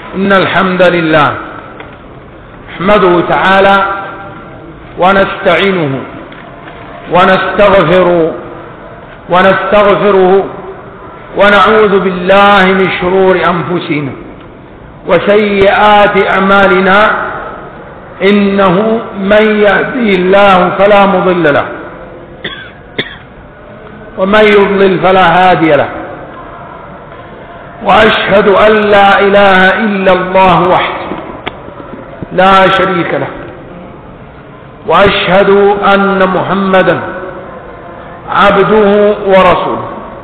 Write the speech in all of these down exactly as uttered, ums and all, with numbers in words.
إن الحمد لله نحمده تعالى ونستعينه ونستغفره ونستغفره ونعوذ بالله من شرور أنفسنا وسيئات أعمالنا إنه من يهدي الله فلا مضل له ومن يضلل فلا هادي له وأشهد أن لا إله إلا الله وحده لا شريك له وأشهد أن محمدا عبده ورسوله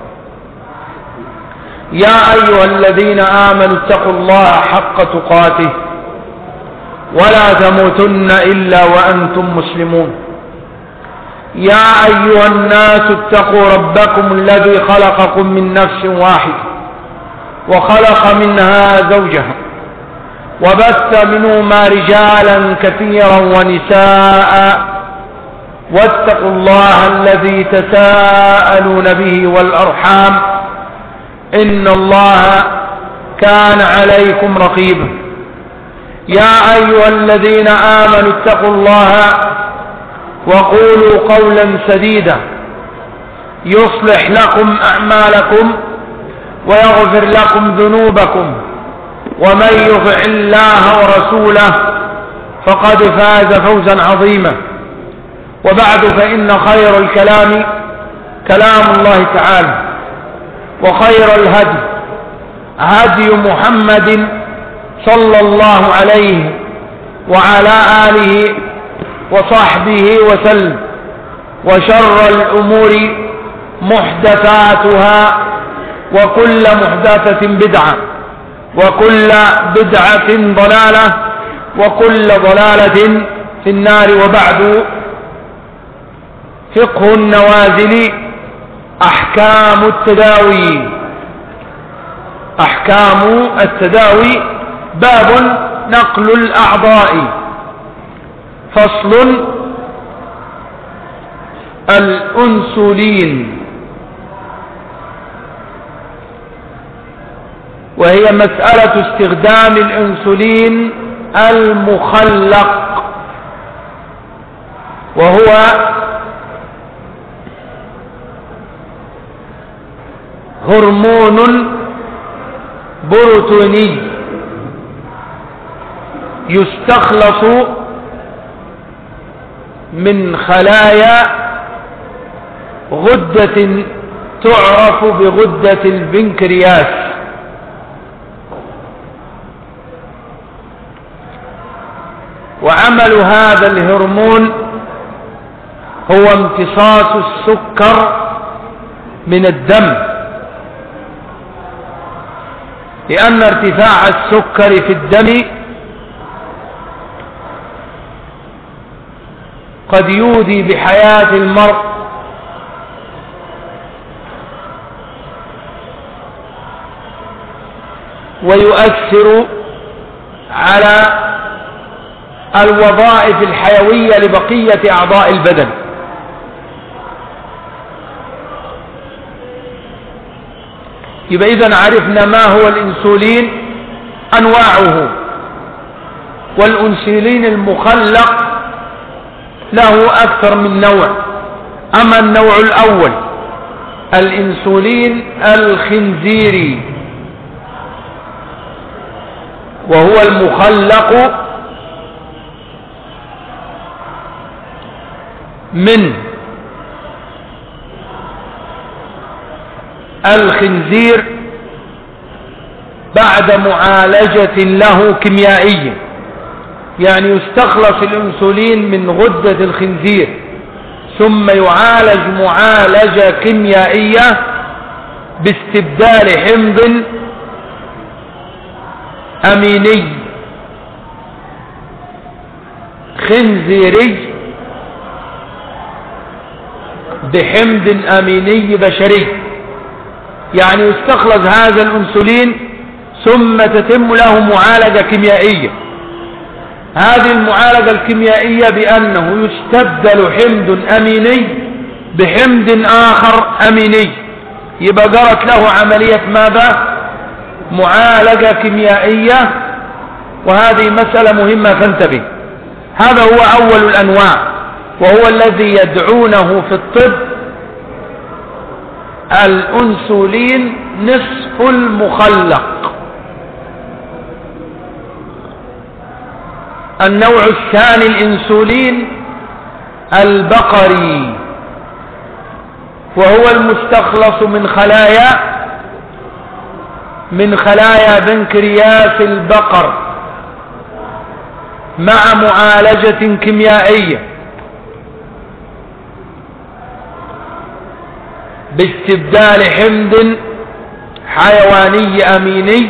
يا أيها الذين آمنوا اتقوا الله حق تقاته ولا تموتن إلا وأنتم مسلمون يا أيها الناس اتقوا ربكم الذي خلقكم من نفس واحدة وخلق منها زوجها وبث منهما رجالا كثيرا ونساء واتقوا الله الذي تساءلون به والأرحام إن الله كان عليكم رقيبا يا أيها الذين آمنوا اتقوا الله وقولوا قولا سديدا يصلح لكم أعمالكم ويغفر لكم ذنوبكم ومن يطع الله ورسوله فقد فاز فوزا عظيما وبعد فإن خير الكلام كلام الله تعالى وخير الهدي هدي محمد صلى الله عليه وعلى آله وصحبه وسلم وشر الأمور محدثاتها وكل محدثة بدعة وكل بدعة ضلالة وكل ضلالة في النار. وبعد، فقه النوازل أحكام التداوي. أحكام التداوي باب نقل الأعضاء. فصل: الأنسولين، وهي مسألة استخدام الأنسولين المخلق، وهو هرمون بروتوني يستخلص من خلايا غدة تعرف بغدة البنكرياس، وعمل هذا الهرمون هو امتصاص السكر من الدم، لأن ارتفاع السكر في الدم قد يودي بحياة المرء ويؤثر على الوظائف الحيوية لبقية أعضاء البدن. يبقى إذن عرفنا ما هو الإنسولين، أنواعه. والأنسولين المخلق له أكثر من نوع. أما النوع الأول الإنسولين الخنزيري، وهو المخلق من الخنزير بعد معالجة له كيميائية، يعني يستخلص الأنسولين من غدة الخنزير ثم يعالج معالجة كيميائية باستبدال حمض أميني خنزيري بحمض أميني بشري. يعني يستخلص هذا الأنسولين ثم تتم له معالجة كيميائية. هذه المعالجة الكيميائية بأنه يستبدل حمض أميني بحمض آخر أميني، يبقى جرت له عملية ماذا؟ معالجة كيميائية وهذه مسألة مهمة فانتبه. هذا هو أول الأنواع، وهو الذي يدعونه في الطب الأنسولين نصف المخلق. النوع الثاني الأنسولين البقري، وهو المستخلص من خلايا من خلايا بنكرياس البقر مع معالجة كيميائية باستبدال حمض حيواني أميني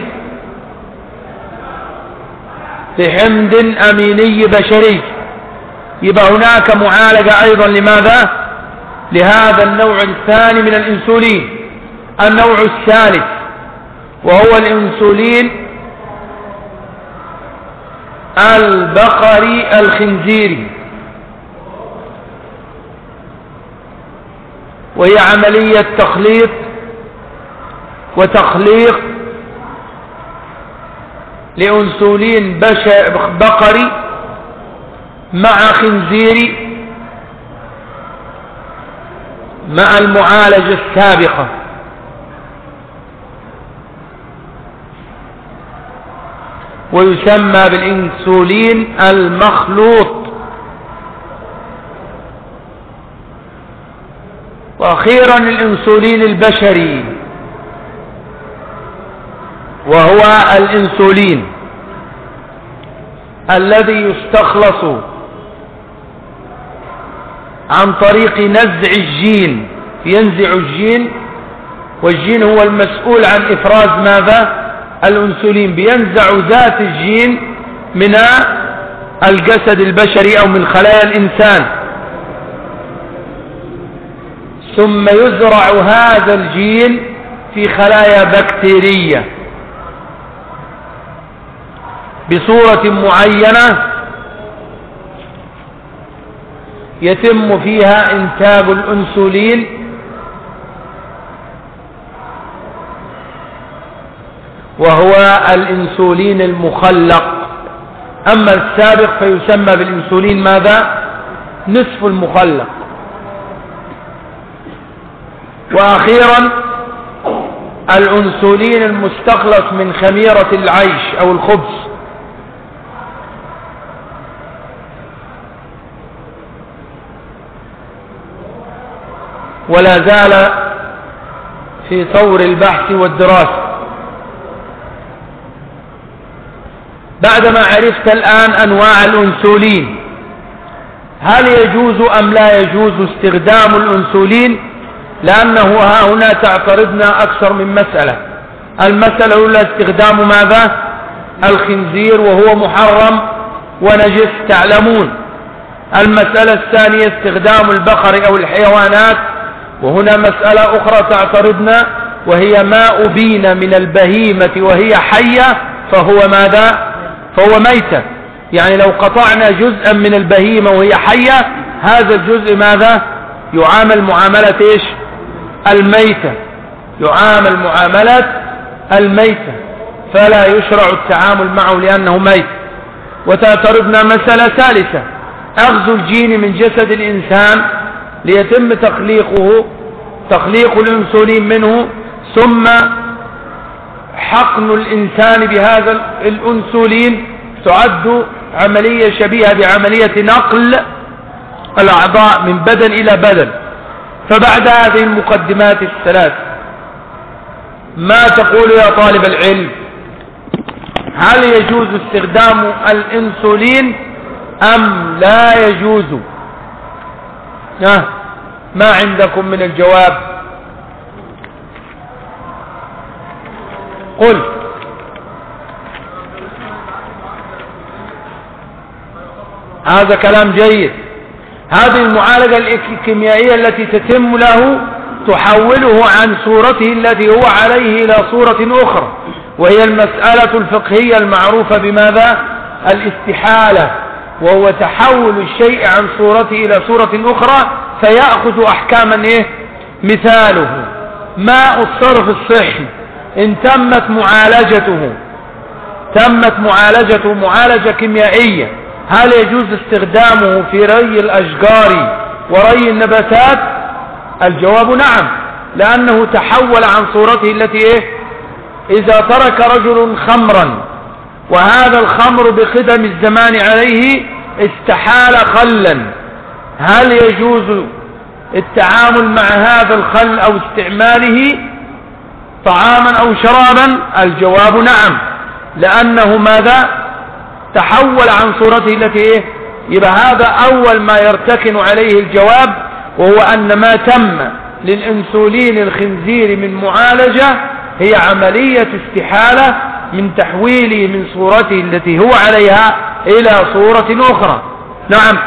بحمض أميني بشري. يبقى هناك معالجة أيضا لماذا؟ لهذا النوع الثاني من الأنسولين. النوع الثالث وهو الأنسولين البقري الخنزيري، وهي عملية تخليط وتخليق لأنسولين بقري مع خنزيري مع المعالجة السابقة. ويسمى بالأنسولين المخلوط. وأخيرا الأنسولين البشري، وهو الأنسولين الذي يستخلص عن طريق نزع الجين. ينزع الجين، والجين هو المسؤول عن إفراز ماذا؟ الأنسولين. بينزع ذات الجين من الجسد البشري أو من خلايا الإنسان، ثم يزرع هذا الجين في خلايا بكتيرية بصورة معينة يتم فيها إنتاج الأنسولين، وهو الأنسولين المخلق. أما السابق فيسمى بالأنسولين ماذا؟ نصف المخلق. وأخيرا الأنسولين المستخلص من خميرة العيش أو الخبز، ولا زال في طور البحث والدراسة. بعدما عرفت الآن أنواع الأنسولين، هل يجوز أم لا يجوز استخدام الأنسولين؟ لأنه ها هنا تعترضنا أكثر من مسألة. المسألة الأولى استخدام ماذا؟ الخنزير، وهو محرم ونجس تعلمون. المسألة الثانية استخدام البقر أو الحيوانات، وهنا مسألة أخرى تعترضنا، وهي ما أبين من البهيمة وهي حية فهو ماذا؟ فهو ميتة. يعني لو قطعنا جزءا من البهيمة وهي حية، هذا الجزء ماذا؟ يعامل معاملة إيش؟ الميتة. يعامل معاملة الميتة، فلا يشرع التعامل معه لأنه ميت. وتعترضنا مسألة ثالثة، أخذ الجين من جسد الإنسان ليتم تخليقه تخليق الأنسولين منه، ثم حقن الإنسان بهذا الأنسولين، تعد عملية شبيهة بعملية نقل الأعضاء من بدن إلى بدن. فبعد هذه المقدمات الثلاث ما تقول يا طالب العلم؟ هل يجوز استخدام الأنسولين أم لا يجوز؟ ما عندكم من الجواب؟ قل. هذا كلام جيد. هذه المعالجة الكيميائية التي تتم له تحوله عن صورته التي هو عليه إلى صورة أخرى، وهي المسألة الفقهية المعروفة بماذا؟ الاستحالة، وهو تحول الشيء عن صورته إلى صورة أخرى فيأخذ أحكاما إيه؟ مثاله ماء الصرف الصحي إن تمت معالجته تمت معالجته معالجة كيميائية، هل يجوز استخدامه في ري الأشجار وري النباتات؟ الجواب نعم، لأنه تحول عن صورته التي إيه؟ إذا ترك رجل خمرا وهذا الخمر بقدم الزمان عليه استحال خلا، هل يجوز التعامل مع هذا الخل أو استعماله طعاما أو شرابا؟ الجواب نعم، لأنه ماذا؟ تحول عن صورته التي إيه؟ يبقى هذا أول ما يرتكن عليه الجواب، وهو أن ما تم للإنسولين الخنزير من معالجة هي عملية استحالة من تحويله من صورته التي هو عليها إلى صورة أخرى. نعم.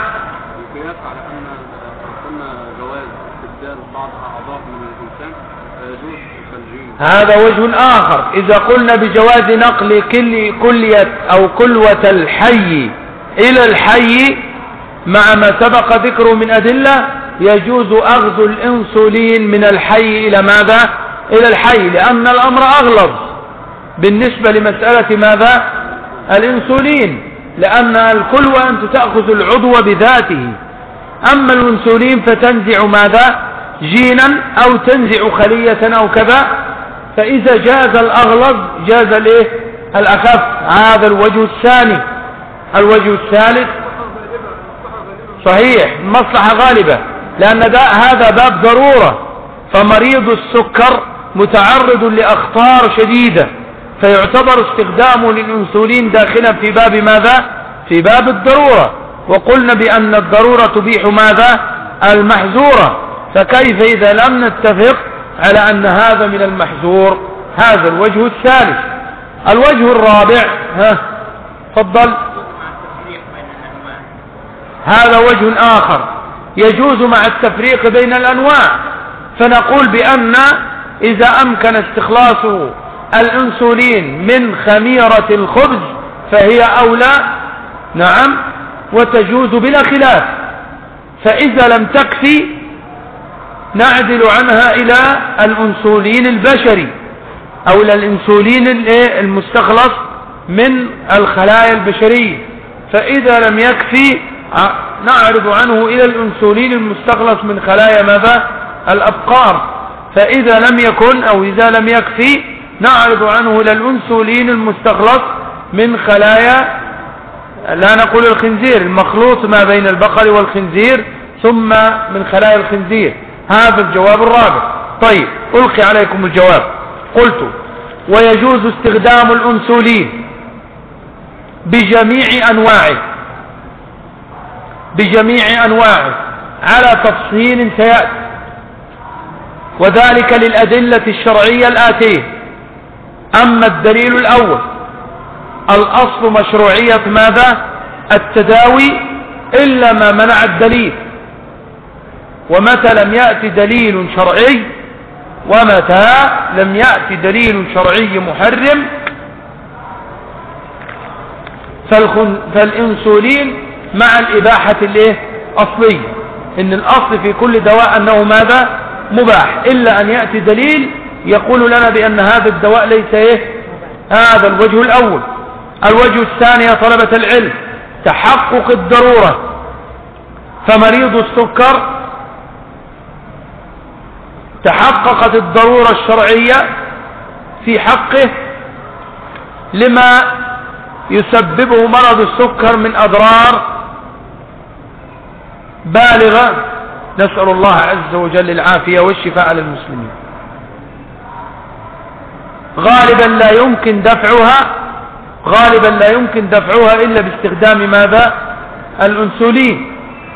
هذا وجه آخر، إذا قلنا بجواز نقل كل كلية أو كلوة الحي إلى الحي مع ما سبق ذكره من أدلة، يجوز أخذ الإنسولين من الحي إلى ماذا؟ إلى الحي، لأن الأمر أغلظ بالنسبة لمسألة ماذا؟ الإنسولين، لأن الكلوة أنت تأخذ العضو بذاته، أما الإنسولين فتنزع ماذا؟ جينا أو تنزع خلية أو كذا، فإذا جاز الأغلظ جاز الايه؟ الأخف. هذا الوجه الثاني. الوجه الثالث صحيح مصلحة غالبة، لأن ده هذا باب ضرورة، فمريض السكر متعرض لأخطار شديدة، فيعتبر استخدامه للإنسولين داخلا في باب ماذا؟ في باب الضرورة، وقلنا بأن الضرورة تبيح ماذا؟ المحذورة، فكيف إذا لم نتفق على أن هذا من المحذور؟ هذا الوجه الثالث. الوجه الرابع، ها تفضل. هذا وجه آخر، يجوز مع التفريق بين الأنواع، فنقول بأن إذا أمكن استخلاص الأنسولين من خميرة الخبز فهي أولى، نعم، وتجوز بلا خلاف، فإذا لم تكفي نعدل عنها إلى الأنسولين البشري أو إلى الأنسولين المستخلص من الخلايا البشرية، فإذا لم يكفي نعرض عنه إلى الأنسولين المستخلص من خلايا ماذا؟ الأبقار، فإذا لم يكن أو إذا لم يكفي نعرض عنه إلى الأنسولين المستخلص من خلايا، لا نقول الخنزير، المخلوط ما بين البقر والخنزير ثم من خلايا الخنزير. هذا الجواب الرابع. طيب ألقي عليكم الجواب. قلت ويجوز استخدام الأنسولين بجميع أنواعه بجميع أنواعه على تفصيل سيأتي، وذلك للأدلة الشرعية الآتية. أما الدليل الأول، الأصل مشروعية ماذا؟ التداوي إلا ما منع الدليل، ومتى لم يأتي دليل شرعي ومتى لم يأتي دليل شرعي محرم فالإنسولين مع الإباحة الايه أصلية، إن الأصل في كل دواء أنه ماذا؟ مباح، إلا أن يأتي دليل يقول لنا بأن هذا الدواء ليس ايه. هذا الوجه الأول. الوجه الثاني يا طلبة العلم، تحقق الضرورة، فمريض السكر تحققت الضرورة الشرعية في حقه لما يسببه مرض السكر من أضرار بالغة، نسأل الله عز وجل العافية والشفاء للمسلمين. غالبا لا يمكن دفعها غالبا لا يمكن دفعها إلا باستخدام ماذا؟ الأنسولين.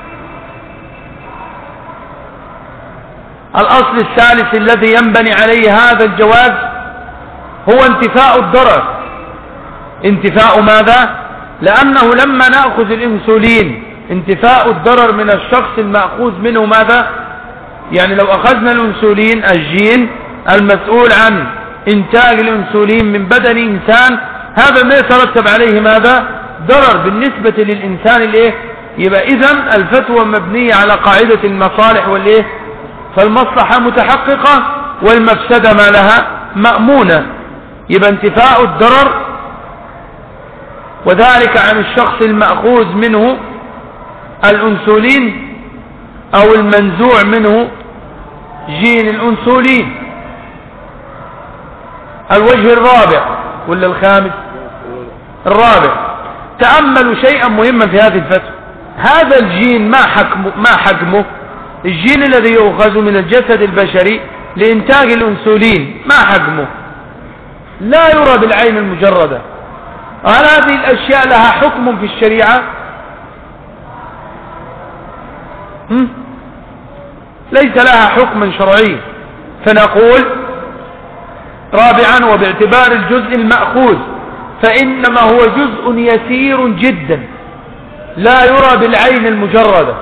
الأصل الثالث الذي ينبني عليه هذا الجواز هو انتفاء الضرر. انتفاء ماذا؟ لأنه لما نأخذ الإنسولين انتفاء الضرر من الشخص المأخوذ منه ماذا؟ يعني لو أخذنا الإنسولين الجين المسؤول عن إنتاج الإنسولين من بدن إنسان، هذا ما يترتب عليه ماذا؟ ضرر بالنسبة للإنسان الإيه؟ يبقى إذن الفتوى مبنية على قاعدة المصالح والإيه؟ فالمصلحة متحققة والمفسدة ما لها مأمونة. يبقى انتفاء الضرر وذلك عن الشخص المأخوذ منه الأنسولين أو المنزوع منه جين الأنسولين. الوجه الرابع ولا الخامس؟ الرابع. تأملوا شيئا مهما في هذه الفتوى. هذا الجين ما حكمه, ما حجمه؟ الجين الذي يؤخذ من الجسد البشري لإنتاج الأنسولين ما حجمه؟ لا يرى بالعين المجردة. هل هذه الأشياء لها حكم في الشريعة؟ هم؟ ليس لها حكم شرعي. فنقول رابعا وباعتبار الجزء المأخوذ فإنما هو جزء يسير جدا لا يرى بالعين المجردة،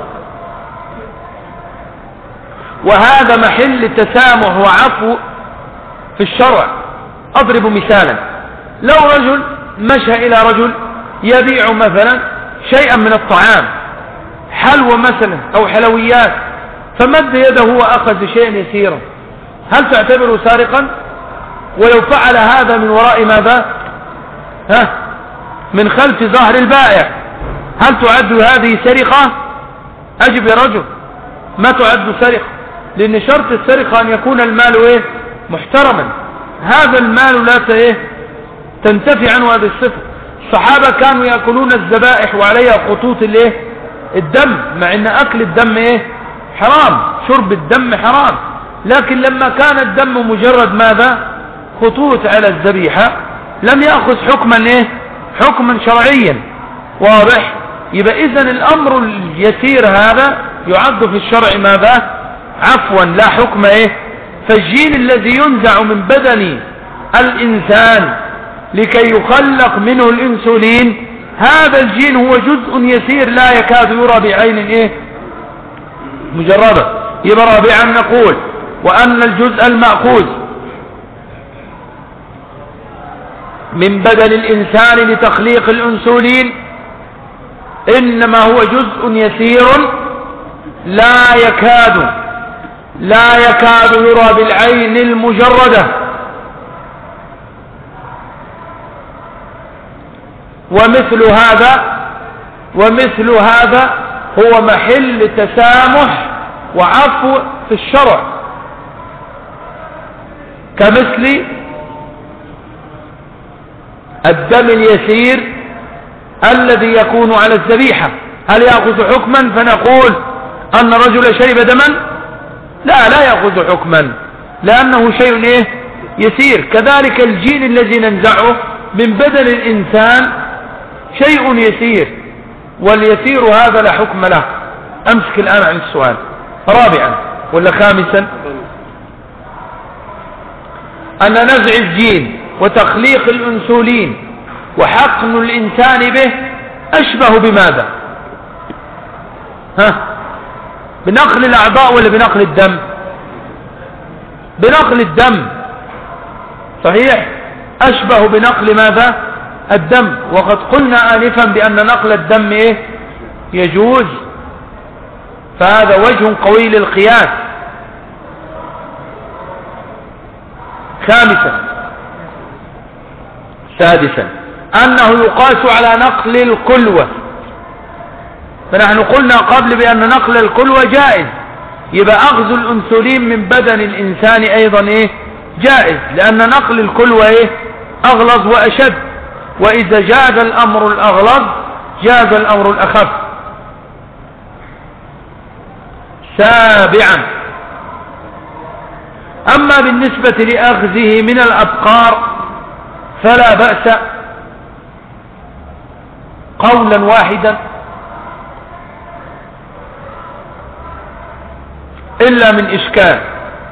وهذا محل تسامح وعفو في الشرع. أضرب مثالا: لو رجل مشى إلى رجل يبيع مثلا شيئا من الطعام، حلوى مثلا أو حلويات، فمد يده وأخذ شيئا يسيرا، هل تعتبره سارقا؟ ولو فعل هذا من وراء ماذا؟ ها؟ من خلف ظهر البائع، هل تعد هذه سرقة؟ أجب يا رجل، ما تعد سرقة، لأن شرط السرقة أن يكون المال إيه؟ محترما. هذا المال لا إيه؟ تنتفي عنه هذه الصفة. الصحابة كانوا يأكلون الذبائح وعليها خطوط الإيه؟ الدم، مع أن أكل الدم إيه؟ حرام، شرب الدم حرام، لكن لما كان الدم مجرد ماذا؟ خطوط على الذبيحة، لم يأخذ حكما إيه؟ حكما شرعيا. واضح؟ يبقى إذن الأمر اليسير هذا يعد في الشرع ماذا؟ عفوا، لا حكم إيه؟ فالجين الذي ينزع من بدن الإنسان لكي يخلق منه الإنسولين، هذا الجين هو جزء يسير لا يكاد يرى بعين إيه؟ مجردة. يبقى رابعا نقول وأن الجزء المأخوذ من بدن الإنسان لتخليق الأنسولين إنما هو جزء يسير لا يكاد لا يكاد يرى بالعين المجردة، ومثل هذا ومثل هذا هو محل تسامح وعفو في الشرع، كمثل الدم اليسير الذي يكون على الذبيحة، هل يأخذ حكما؟ فنقول أن رجل شرب دما لا لا يأخذ حكما، لأنه شيء إيه؟ يسير. كذلك الجين الذي ننزعه من بدن الإنسان شيء يسير، واليسير هذا لا حكم له. أمسك الآن عن السؤال. رابعا ولا خامسا؟ أن نزع الجين وتخليق الأنسولين وحقن الإنسان به أشبه بماذا؟ ها؟ بنقل الأعضاء ولا بنقل الدم؟ بنقل الدم، صحيح، أشبه بنقل ماذا؟ الدم. وقد قلنا آنفا بأن نقل الدم إيه؟ يجوز، فهذا وجه قوي للقياس. خامسا سادسا أنه يقاس على نقل الكلوة، فنحن قلنا قبل بأن نقل الكلوة جائز، يبقى أخذ الأنسولين من بدن الإنسان أيضا إيه؟ جائز، لأن نقل الكلوة إيه؟ أغلظ وأشد، وإذا جاز الأمر الأغلظ جاز الأمر الأخف. سابعا أما بالنسبة لأخذه من الأبقار فلا بأس قولا واحدا، إلا من إشكال.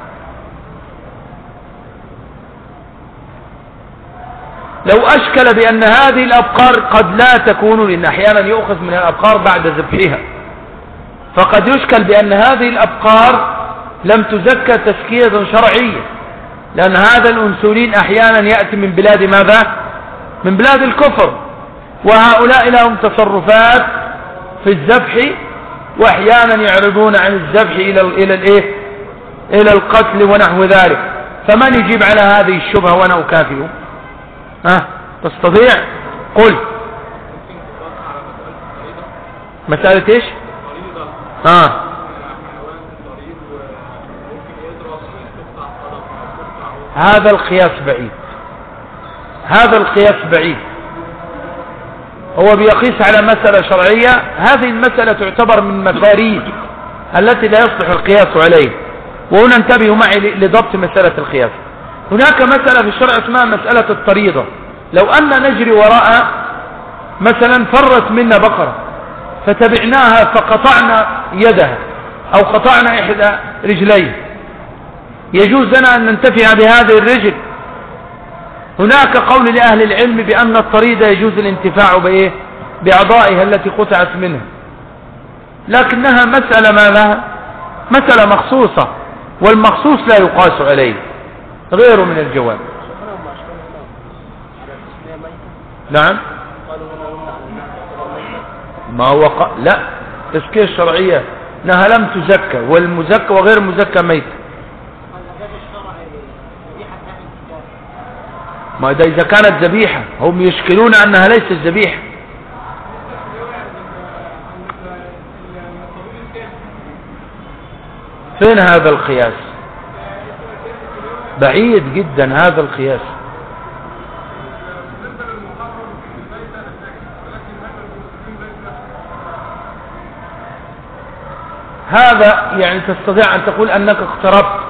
لو أشكل بأن هذه الأبقار قد لا تكون، لأن أحيانا يؤخذ من الأبقار بعد ذبحها، فقد يشكل بأن هذه الأبقار لم تزكى تزكية شرعية، لأن هذا الأنسولين أحيانا يأتي من بلاد ماذا؟ من بلاد الكفر، وهؤلاء لهم تصرفات في الذبح، وأحيانا يعرضون عن الذبح إلى إلى الإيه؟ إلى القتل ونحو ذلك. فمن يجيب على هذه الشبهة وأنا أكافئه؟ ها؟ تستطيع؟ قل. مسألة ايش؟ اه هذا القياس بعيد، هذا القياس بعيد. هو بيقيس على مسألة شرعية، هذه المسألة تعتبر من مفاريد التي لا يصلح القياس عليه. وهنا انتبهوا معي لضبط مسألة القياس. هناك مسألة في الشرع اسمها مسألة الطريضة. لو أن نجري وراء مثلا فرت منا بقرة فتبعناها فقطعنا يدها أو قطعنا إحدى رجليه، يجوز لنا أن ننتفع بهذه الرجل؟ هناك قول لأهل العلم بأن الطريدة يجوز الانتفاع بإيه؟ بأعضائها التي قطعت منها، لكنها مسألة ما لها مسألة مخصوصة، والمخصوص لا يقاس عليه غيره من الجواب. نعم ما هو ق... لا تزكية الشرعية انها لم تزكى، والمزكى وغير المزكى ميت. ما ده اذا كانت ذبيحة، هم يشكلون انها ليست ذبيحة. فين هذا القياس؟ بعيد جدا هذا القياس. هذا يعني تستطيع أن تقول أنك اقتربت.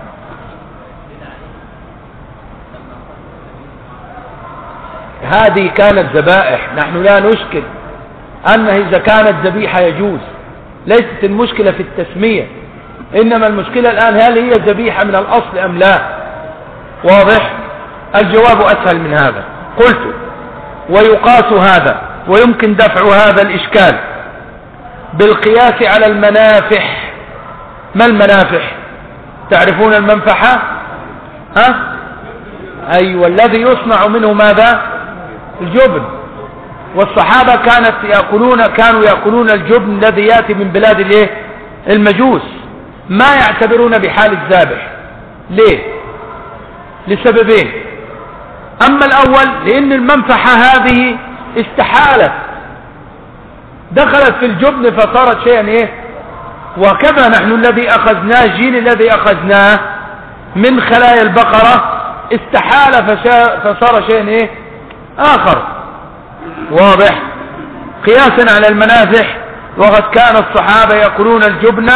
هذه كانت ذبائح، نحن لا نشكل أنها إذا كانت ذبيحة يجوز، ليست المشكلة في التسمية، إنما المشكلة الآن هل هي ذبيحة من الأصل أم لا؟ واضح؟ الجواب أسهل من هذا. قلت ويقاس هذا ويمكن دفع هذا الإشكال بالقياس على المنافح. ما المنافح؟ تعرفون المنفحة؟ ها؟ أيوة، الذي يصنع منه ماذا؟ الجبن. والصحابة كانت يأكلون كانوا يأكلون الجبن الذي يأتي من بلاد الايه؟ المجوس، ما يعتبرون بحال الذابح. ليه؟ لسببين. أما الأول لأن المنفحة هذه استحالت، دخلت في الجبن فصارت شيئا ايه؟ وكذا نحن الذي أخذناه الجين الذي أخذناه من خلايا البقرة استحال فصار شيئا ايه؟ آخر. واضح؟ قياسا على المنافح، وقد كان الصحابة يأكلون الجبن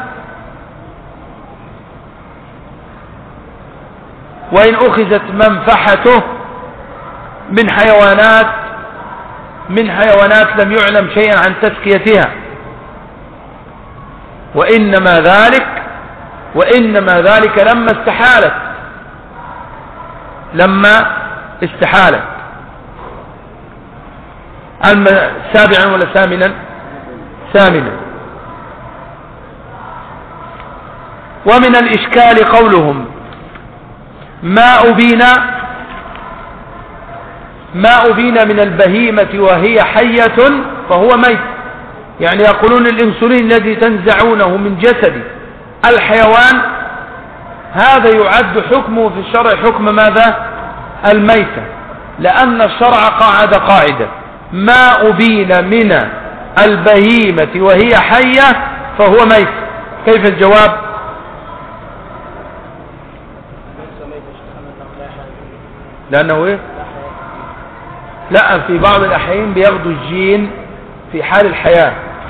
وإن أخذت منفحته من حيوانات من حيوانات لم يعلم شيئا عن تزكيتها، وإنما ذلك وإنما ذلك لما استحالت لما استحالت سابعا ولا ثامنا؟ ثامنا. ومن الإشكال قولهم ما أبين ما أبين من البهيمة وهي حية فهو ميت. يعني يقولون الإنسولين الذي تنزعونه من جسد الحيوان هذا يعد حكمه في الشرع حكم ماذا؟ الميتة، لأن الشرع قاعد قاعدة ما أبين من البهيمة وهي حية فهو ميت. كيف الجواب؟ لأنه إيه؟ لا، في بعض الأحيان بياخذوا الجين في حال الحياة،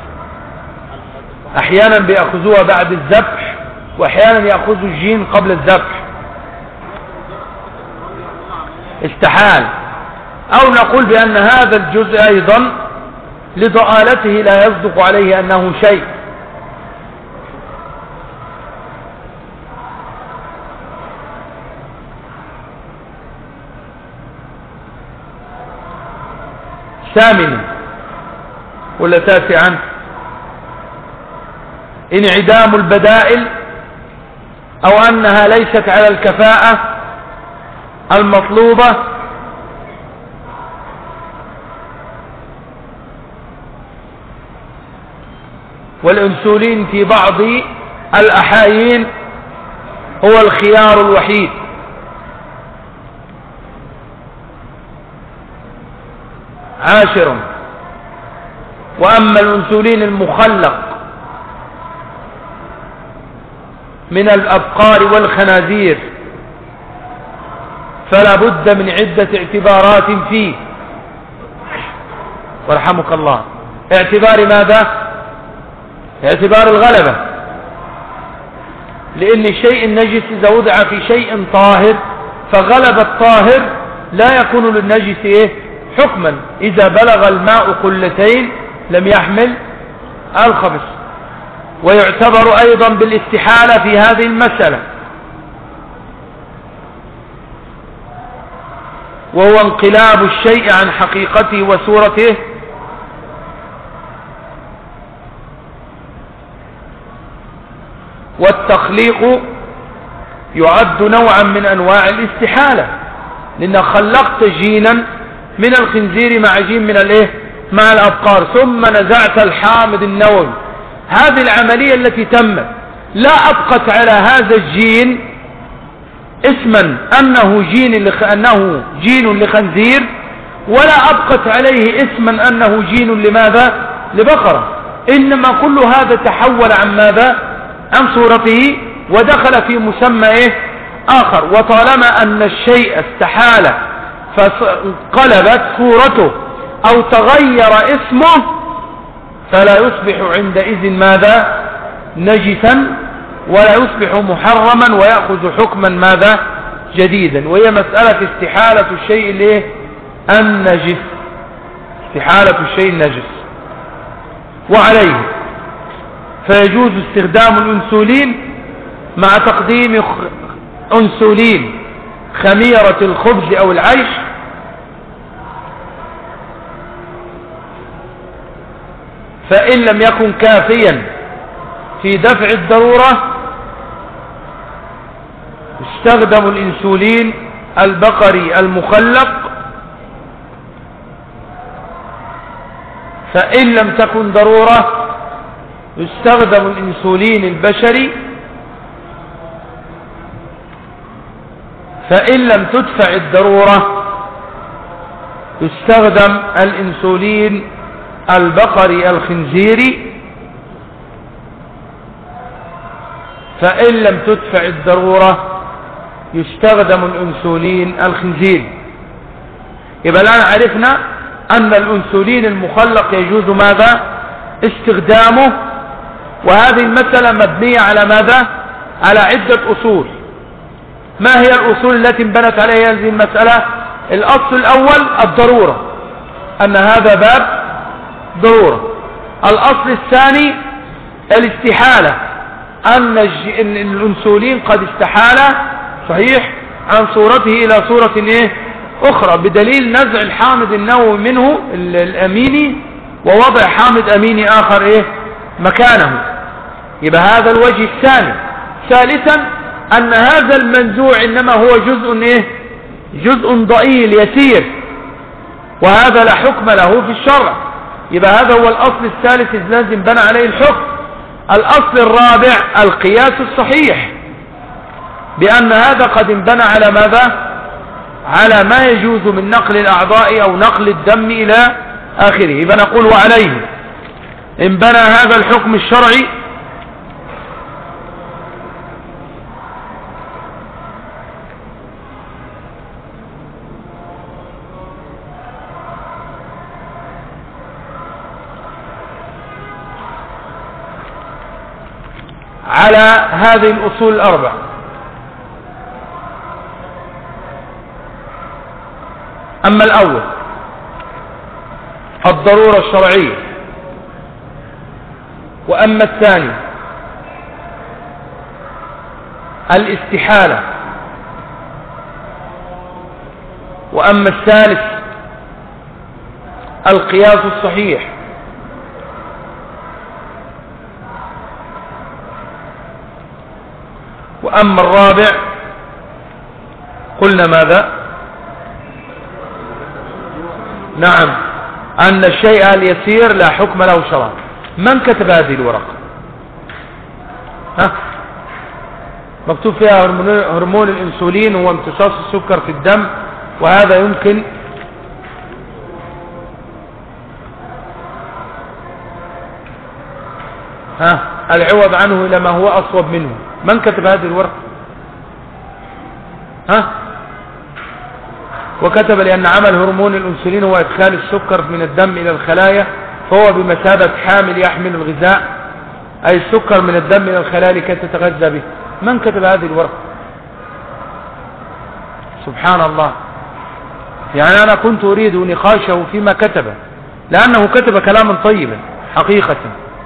أحيانا بيأخذوها بعد الذبح، وأحيانا يأخذوا الجين قبل الذبح. استحال. أو نقول بأن هذا الجزء أيضا لضآلته لا يصدق عليه أنه شيء. ثامنا ولا تاسعا؟ انعدام البدائل أو أنها ليست على الكفاءة المطلوبة والأنسولين في بعض الأحايين هو الخيار الوحيد. عاشرا وأما الأنسولين المخلق من الأبقار والخنازير فلا بد من عدة اعتبارات فيه، ورحمك الله. اعتبار ماذا؟ اعتبار الغلبة، لأن الشيء النجس إذا وضع في شيء طاهر فغلب الطاهر لا يكون للنجس إيه؟ حكما. إذا بلغ الماء قلتين لم يحمل الخبث. ويعتبر أيضا بالاستحالة في هذه المسألة، وهو انقلاب الشيء عن حقيقته وصورته والتخليق يعد نوعا من أنواع الاستحالة، لأن خلقت جينا من الخنزير مع جين من الايه مع الأبقار، ثم نزعت الحامض النووي. هذه العملية التي تمت لا أبقت على هذا الجين اسما أنه جين لخ... أنه جين لخنزير، ولا أبقت عليه اسما أنه جين لماذا؟ لبقرة. إنما كل هذا تحول عن ماذا؟ عن صورته ودخل في مسمى إيه؟ آخر. وطالما أن الشيء استحال فانقلبت صورته أو تغير اسمه فلا يصبح عندئذ ماذا؟ نجسا، ولا يصبح محرما ويأخذ حكما ماذا؟ جديدا. وهي مسألة استحالة الشيء الايه؟ النجس، استحالة الشيء النجس. وعليه فيجوز استخدام الأنسولين مع تقديم أنسولين خميرة الخبز أو العيش فإن لم يكن كافيا في دفع الضرورة استخدم الإنسولين البقري المخلق، فإن لم تكن ضرورة يستخدم الإنسولين البشري، فإن لم تدفع الضرورة يستخدم الإنسولين البقري الخنزيري، فإن لم تدفع الضرورة يستخدم الأنسولين الخنزيري. يبقى الآن عرفنا أن الأنسولين المخلق يجوز ماذا؟ استخدامه. وهذه المسألة مبنية على ماذا؟ على عدة أصول. ما هي الأصول التي انبنت عليها هذه المسألة؟ الأصل الأول الضرورة، أن هذا باب ضرورة. الأصل الثاني الاستحالة، أن الأنسولين قد استحال صحيح عن صورته إلى صورة إيه؟ أخرى، بدليل نزع الحامض النووي منه الأميني ووضع حامض أميني آخر إيه؟ مكانه. يبقى هذا الوجه الثاني. ثالثا أن هذا المنزوع إنما هو جزء إيه؟ جزء ضئيل يسير، وهذا لا حكم له في الشرع. يبقى هذا هو الأصل الثالث الذي بنى عليه الحكم. الأصل الرابع القياس الصحيح، بأن هذا قد انبنى على ماذا؟ على ما يجوز من نقل الأعضاء أو نقل الدم إلى آخره. يبقى نقول وعليه انبنى هذا الحكم الشرعي على هذه الأصول الأربع. أما الأول الضرورة الشرعية، وأما الثاني الاستحالة، وأما الثالث القياس الصحيح، وأما الرابع قلنا ماذا؟ نعم، أن الشيء اليسير لا حكم له شرعا. من كتب هذه الورقة؟ ها؟ مكتوب فيها هرمون الانسولين هو امتصاص السكر في الدم، وهذا يمكن ها العوض عنه إلى ما هو أصوب منه. من كتب هذه الورقة؟ ها وكتب لأن عمل هرمون الأنسولين هو إدخال السكر من الدم إلى الخلايا، فهو بمثابة حامل يحمل الغذاء، أي السكر من الدم إلى الخلايا لكي تتغذى به. من كتب هذه الورقة؟ سبحان الله. يعني أنا كنت أريد نقاشه فيما كتبه، لأنه كتب كلاما طيبا حقيقة.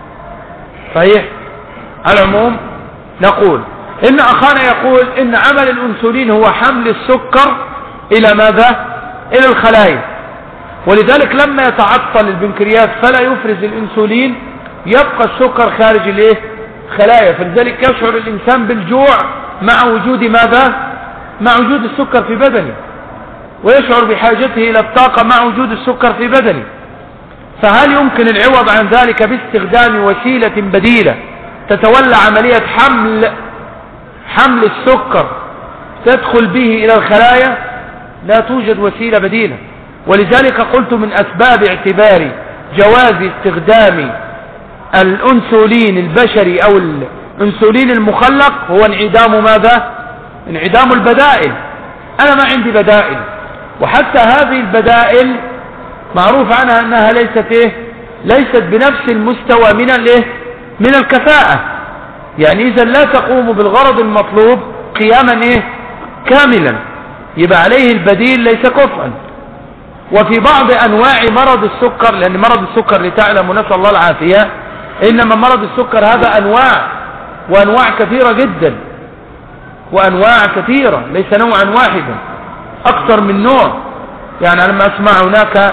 صحيح. على العموم نقول إن أخانا يقول إن عمل الأنسولين هو حمل السكر إلى ماذا؟ إلى الخلايا، ولذلك لما يتعطل البنكرياس فلا يفرز الأنسولين يبقى السكر خارج الايه؟ خلايا. فلذلك يشعر الإنسان بالجوع مع وجود ماذا؟ مع وجود السكر في بدنه، ويشعر بحاجته إلى الطاقة مع وجود السكر في بدنه. فهل يمكن العوض عن ذلك باستخدام وسيلة بديلة تتولى عملية حمل حمل السكر تدخل به إلى الخلايا؟ لا توجد وسيلة بديلة. ولذلك قلت من أسباب اعتبار جواز استخدام الأنسولين البشري أو الأنسولين المخلق هو انعدام ماذا؟ انعدام البدائل. أنا ما عندي بدائل، وحتى هذه البدائل معروف عنها أنها ليست إيه؟ ليست بنفس المستوى من الإيه؟ من الكفاءة. يعني إذا لا تقوم بالغرض المطلوب قياما إيه؟ كاملا، يبقى عليه البديل ليس كفءا. وفي بعض أنواع مرض السكر، لأن مرض السكر لتعلم ونسأل الله العافية، إنما مرض السكر هذا أنواع، وأنواع كثيرة جدا، وأنواع كثيرة ليس نوعا واحدا، أكثر من نوع. يعني أنا لما أسمع هناك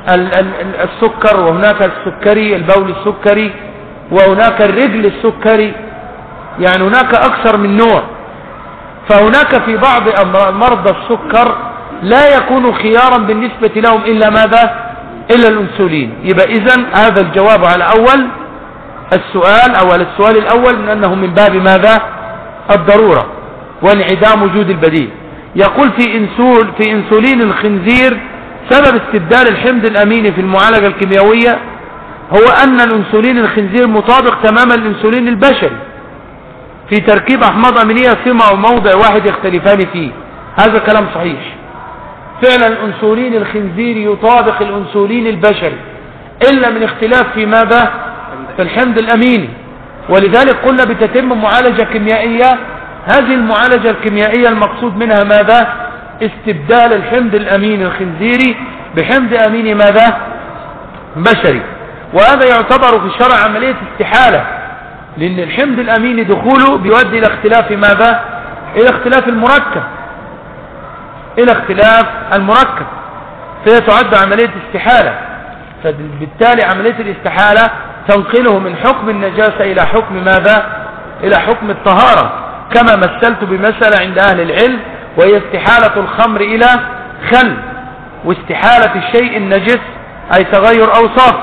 السكر، وهناك السكري البول السكري، وهناك الرجل السكري، يعني هناك أكثر من نوع. فهناك في بعض مرضى السكر لا يكون خيارا بالنسبة لهم إلا ماذا؟ إلا الأنسولين. يبقى إذن هذا الجواب على أول السؤال أو على السؤال الأول من أنه من باب ماذا؟ الضرورة وانعدام وجود البديل. يقول في إنسول في إنسولين الخنزير سبب استبدال الحمض الأميني في المعالجة الكيميائية هو أن الأنسولين الخنزير مطابق تماما للأنسولين البشري في تركيب أحماض أمينية ثم أو موضع واحد يختلفان فيه. هذا كلام صحيح. فعلا الأنسولين الخنزيري يطابق الأنسولين البشري إلا من اختلاف في ماذا؟ في الحمض الأميني. ولذلك قلنا بتتم معالجة كيميائية. هذه المعالجة الكيميائية المقصود منها ماذا؟ استبدال الحمض الأميني الخنزيري بحمض أميني ماذا؟ بشري. وهذا يعتبر في الشرع عملية استحالة، لأن الحمض الأميني دخوله بيؤدي إلى اختلاف ماذا؟ إلى اختلاف المركب، إلى اختلاف المركب، فهي تعد عملية استحالة. فبالتالي عملية الاستحالة تنقله من حكم النجاسة إلى حكم ماذا؟ إلى حكم الطهارة، كما مثلت بمسألة عند أهل العلم وهي استحالة الخمر إلى خل، واستحالة الشيء النجس أي تغير أوصاف.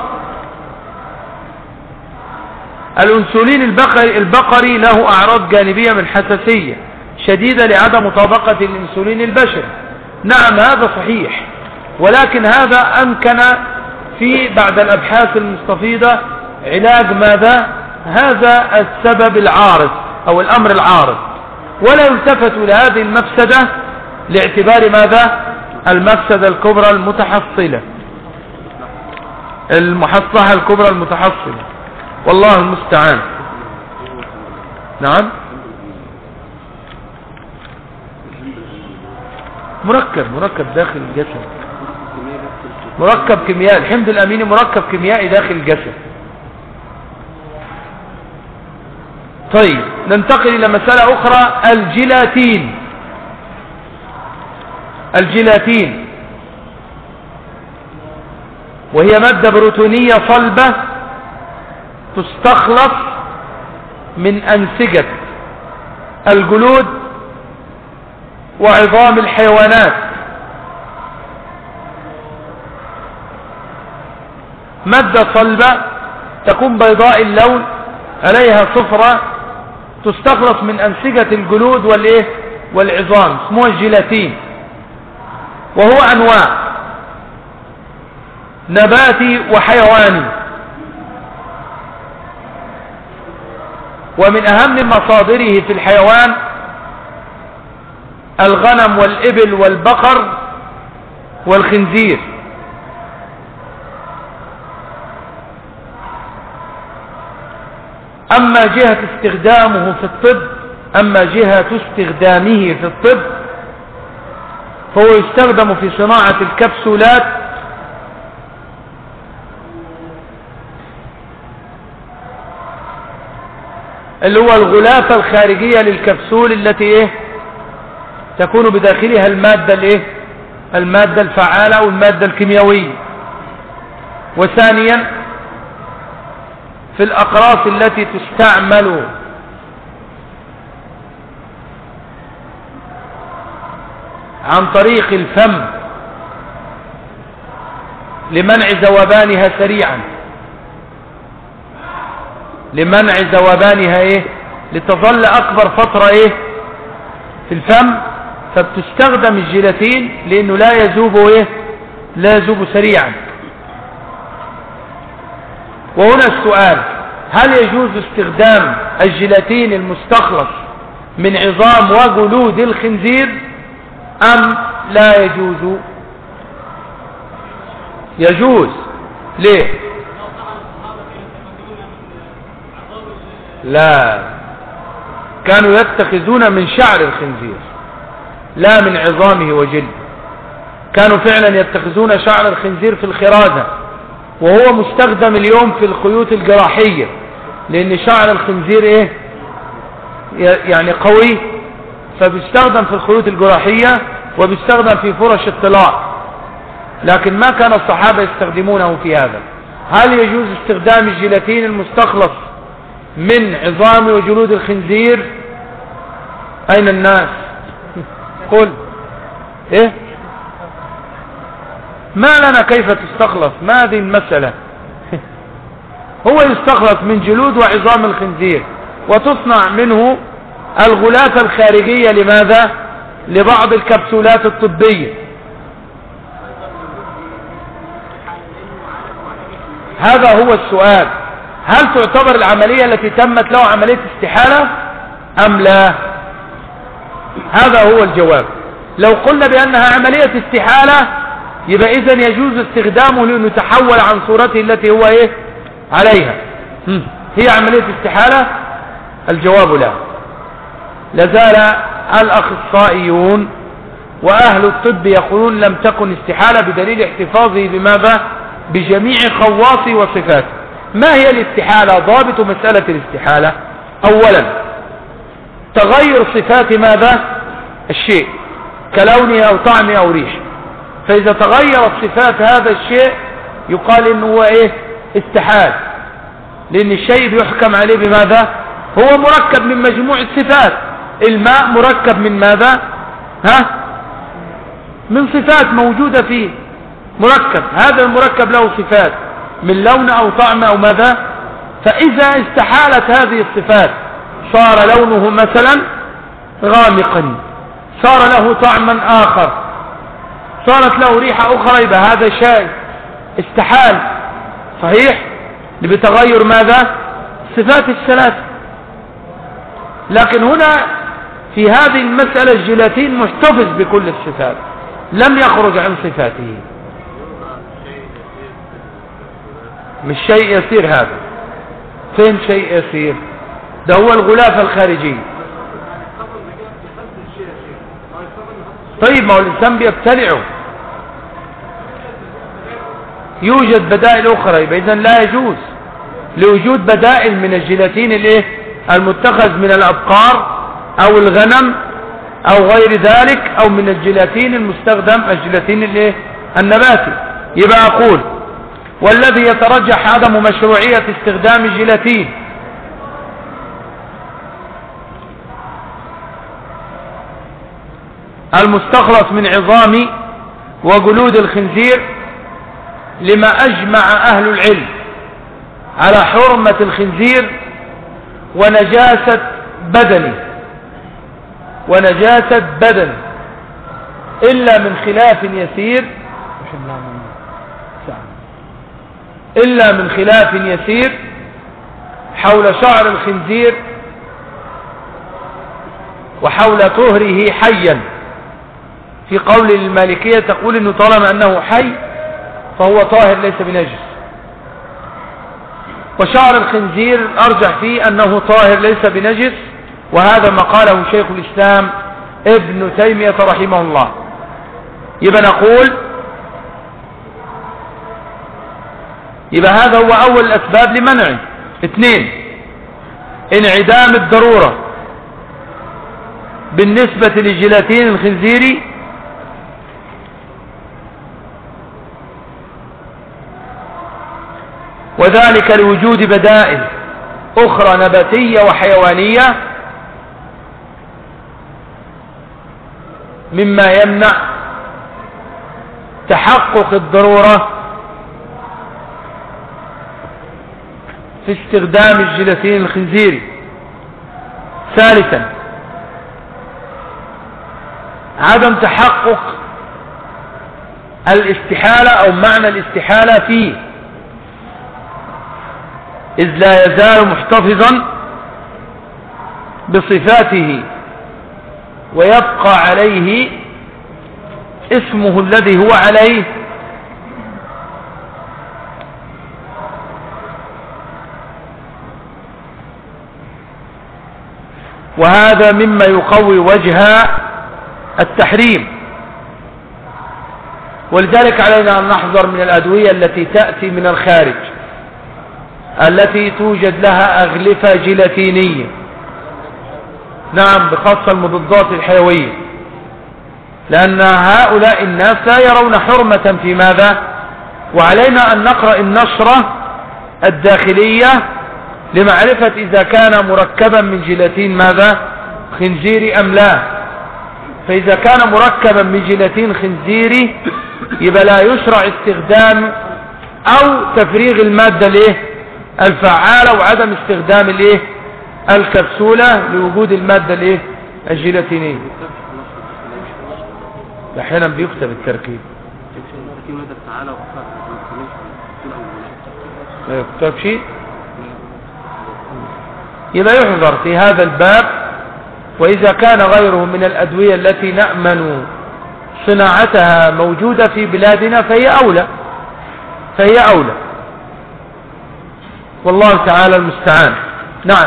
الأنسولين البقري, البقري له أعراض جانبية من حساسية شديدة لعدم مطابقة الأنسولين البشري. نعم هذا صحيح، ولكن هذا أمكن في بعد الأبحاث المستفيضة علاج ماذا؟ هذا السبب العارض أو الأمر العارض، ولا يلتفت لهذه المفسدة لاعتبار ماذا؟ المفسدة الكبرى المتحصلة، المحصلة الكبرى المتحصلة، والله المستعان. نعم مركب مركب داخل الجسد، مركب كيميائي. الحمض الأميني مركب كيميائي داخل الجسد. طيب ننتقل إلى مسألة أخرى، الجيلاتين. الجيلاتين وهي مادة بروتونية صلبة تستخلص من أنسجة الجلود وعظام الحيوانات. مادة صلبة تكون بيضاء اللون عليها صفرة تستخلص من أنسجة الجلود والإيه والعظام، اسمها الجيلاتين. وهو أنواع نباتي وحيواني. ومن أهم مصادره في الحيوان الغنم والإبل والبقر والخنزير. أما جهة استخدامه في الطب أما جهة استخدامه في الطب فهو يستخدم في صناعة الكبسولات اللي هو الغلافة الخارجية للكبسول التي ايه تكون بداخلها المادة الايه المادة الفعالة او المادة الكيميائية. وثانيا في الأقراص التي تستعمل عن طريق الفم لمنع ذوبانها سريعا لمنع ذوبانها ايه لتظل اكبر فترة ايه في الفم، فبتستخدم الجيلاتين لانه لا يذوب ايه لا يذوب سريعا. وهنا السؤال: هل يجوز استخدام الجيلاتين المستخلص من عظام وجلود الخنزير ام لا يجوز؟ يجوز. ليه؟ لا، كانوا يتخذون من شعر الخنزير لا من عظامه وجلده. كانوا فعلا يتخذون شعر الخنزير في الخرازة، وهو مستخدم اليوم في الخيوط الجراحية لان شعر الخنزير ايه يعني قوي، فبيستخدم في الخيوط الجراحية وبيستخدم في فرش الطلاء، لكن ما كان الصحابة يستخدمونه في هذا. هل يجوز استخدام الجيلاتين المستخلص من عظام وجلود الخنزير؟ اين الناس؟ قل ايه ما لنا كيف تستخلص، ما هذه المسألة. هو يستخلص من جلود وعظام الخنزير وتصنع منه الغلافة الخارجية. لماذا؟ لبعض الكبسولات الطبية. هذا هو السؤال: هل تعتبر العملية التي تمت له عملية استحالة أم لا؟ هذا هو الجواب. لو قلنا بأنها عملية استحالة يبقى إذن يجوز استخدامه لأنه تحول عن صورته التي هو إيه عليها. هي عملية استحالة؟ الجواب لا. لازال الأخصائيون وأهل الطب يقولون لم تكن استحالة بدليل احتفاظه بماذا؟ بجميع خواصه وصفاته. ما هي الاستحالة؟ ضابط مسألة الاستحالة: أولا تغير صفات ماذا؟ الشيء كلونه أو طعمه أو ريشه. فإذا تغيرت صفات هذا الشيء يقال إنه هو إيه استحال، لأن الشيء بيحكم عليه بماذا؟ هو مركب من مجموعة صفات. الماء مركب من ماذا؟ ها؟ من صفات موجودة فيه مركب. هذا المركب له صفات من لون أو طعم أو ماذا. فإذا استحالت هذه الصفات صار لونه مثلا غامقا، صار له طعما آخر، صارت له ريحة أخرى، يبقى هذا شيء استحال صحيح بتغير ماذا؟ صفات الثلاث. لكن هنا في هذه المسألة الجيلاتين محتفظ بكل الصفات لم يخرج عن صفاته. مش شيء يسير هذا. فين شيء يسير؟ ده هو الغلافة الخارجية. طيب ما هو الإنسان بيبتلعه. يوجد بدائل أخرى، يبقى إذن لا يجوز لوجود بدائل من الجيلاتين الايه المتخذ من الأبقار أو الغنم أو غير ذلك، أو من الجيلاتين المستخدم الجيلاتين الايه النباتي. يبقى أقول: والذي يترجح عدم مشروعية استخدام الجيلاتين المستخلص من عظام وجلود الخنزير لما أجمع أهل العلم على حرمة الخنزير ونجاسة بدنه ونجاسة بدنه إلا من خلاف يسير إلا من خلاف يسير حول شعر الخنزير وحول طهره حيا. في قول المالكية تقول انه طالما انه حي فهو طاهر ليس بنجس، وشعر الخنزير ارجح فيه انه طاهر ليس بنجس، وهذا ما قاله شيخ الاسلام ابن تيمية رحمه الله. يبقى نقول يبقى هذا هو اول الاسباب لمنعه. اثنين، انعدام الضرورة بالنسبة لجيلاتين الخنزير وذلك لوجود بدائل أخرى نباتية وحيوانية مما يمنع تحقق الضرورة في استخدام الجيلاتين الخنزيري. ثالثا، عدم تحقق الاستحالة أو معنى الاستحالة فيه، إذ لا يزال محتفظا بصفاته ويبقى عليه اسمه الذي هو عليه، وهذا مما يقوي وجه التحريم. ولذلك علينا أن نحذر من الأدوية التي تأتي من الخارج التي توجد لها أغلفة جيلاتينية، نعم، بخاصة المضادات الحيوية، لأن هؤلاء الناس لا يرون حرمة في ماذا، وعلينا أن نقرأ النشرة الداخلية لمعرفة إذا كان مركبا من جيلاتين ماذا خنزيري أم لا. فإذا كان مركبا من جيلاتين خنزيري يبقى لا يشرع استخدام أو تفريغ المادة الايه الفعالة، وعدم استخدام الايه الكبسولة لوجود المادة الايه الجيلاتينية. احيانا بيكتب التركيب ما يكتب شيء. يبقى يحذر في هذا الباب. وإذا كان غيره من الأدوية التي نأمن صناعتها موجودة في بلادنا فهي أولى فهي أولى والله تعالى المستعان. نعم.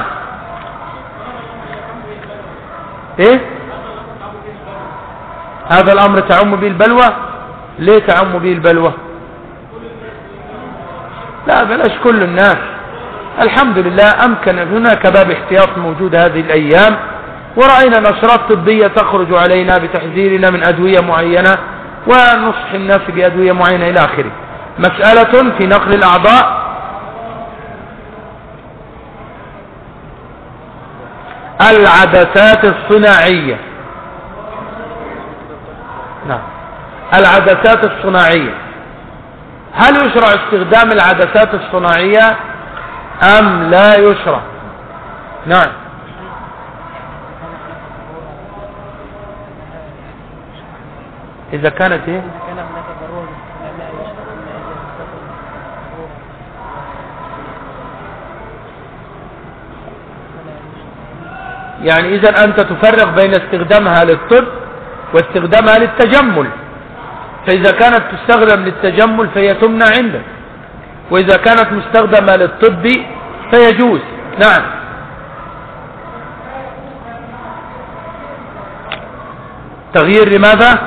ايه هذا الأمر تعم به البلوى؟ ليه تعم به البلوى؟ لا بلاش كل الناس، الحمد لله أمكن هناك باب احتياط موجود هذه الأيام، ورأينا نشرات طبية تخرج علينا بتحذيرنا من أدوية معينة ونصح الناس بأدوية معينة إلى آخره. مسألة في نقل الأعضاء، العدسات الصناعية. نعم، العدسات الصناعية، هل يشرع استخدام العدسات الصناعية أم لا يشرع؟ نعم. إذا كانت إيه؟ يعني إذا أنت تفرق بين استخدامها للطب واستخدامها للتجمل، فإذا كانت تستخدم للتجمل فهي تمنع عندك، وإذا كانت مستخدمة للطب فيجوز. نعم. تغيير لماذا؟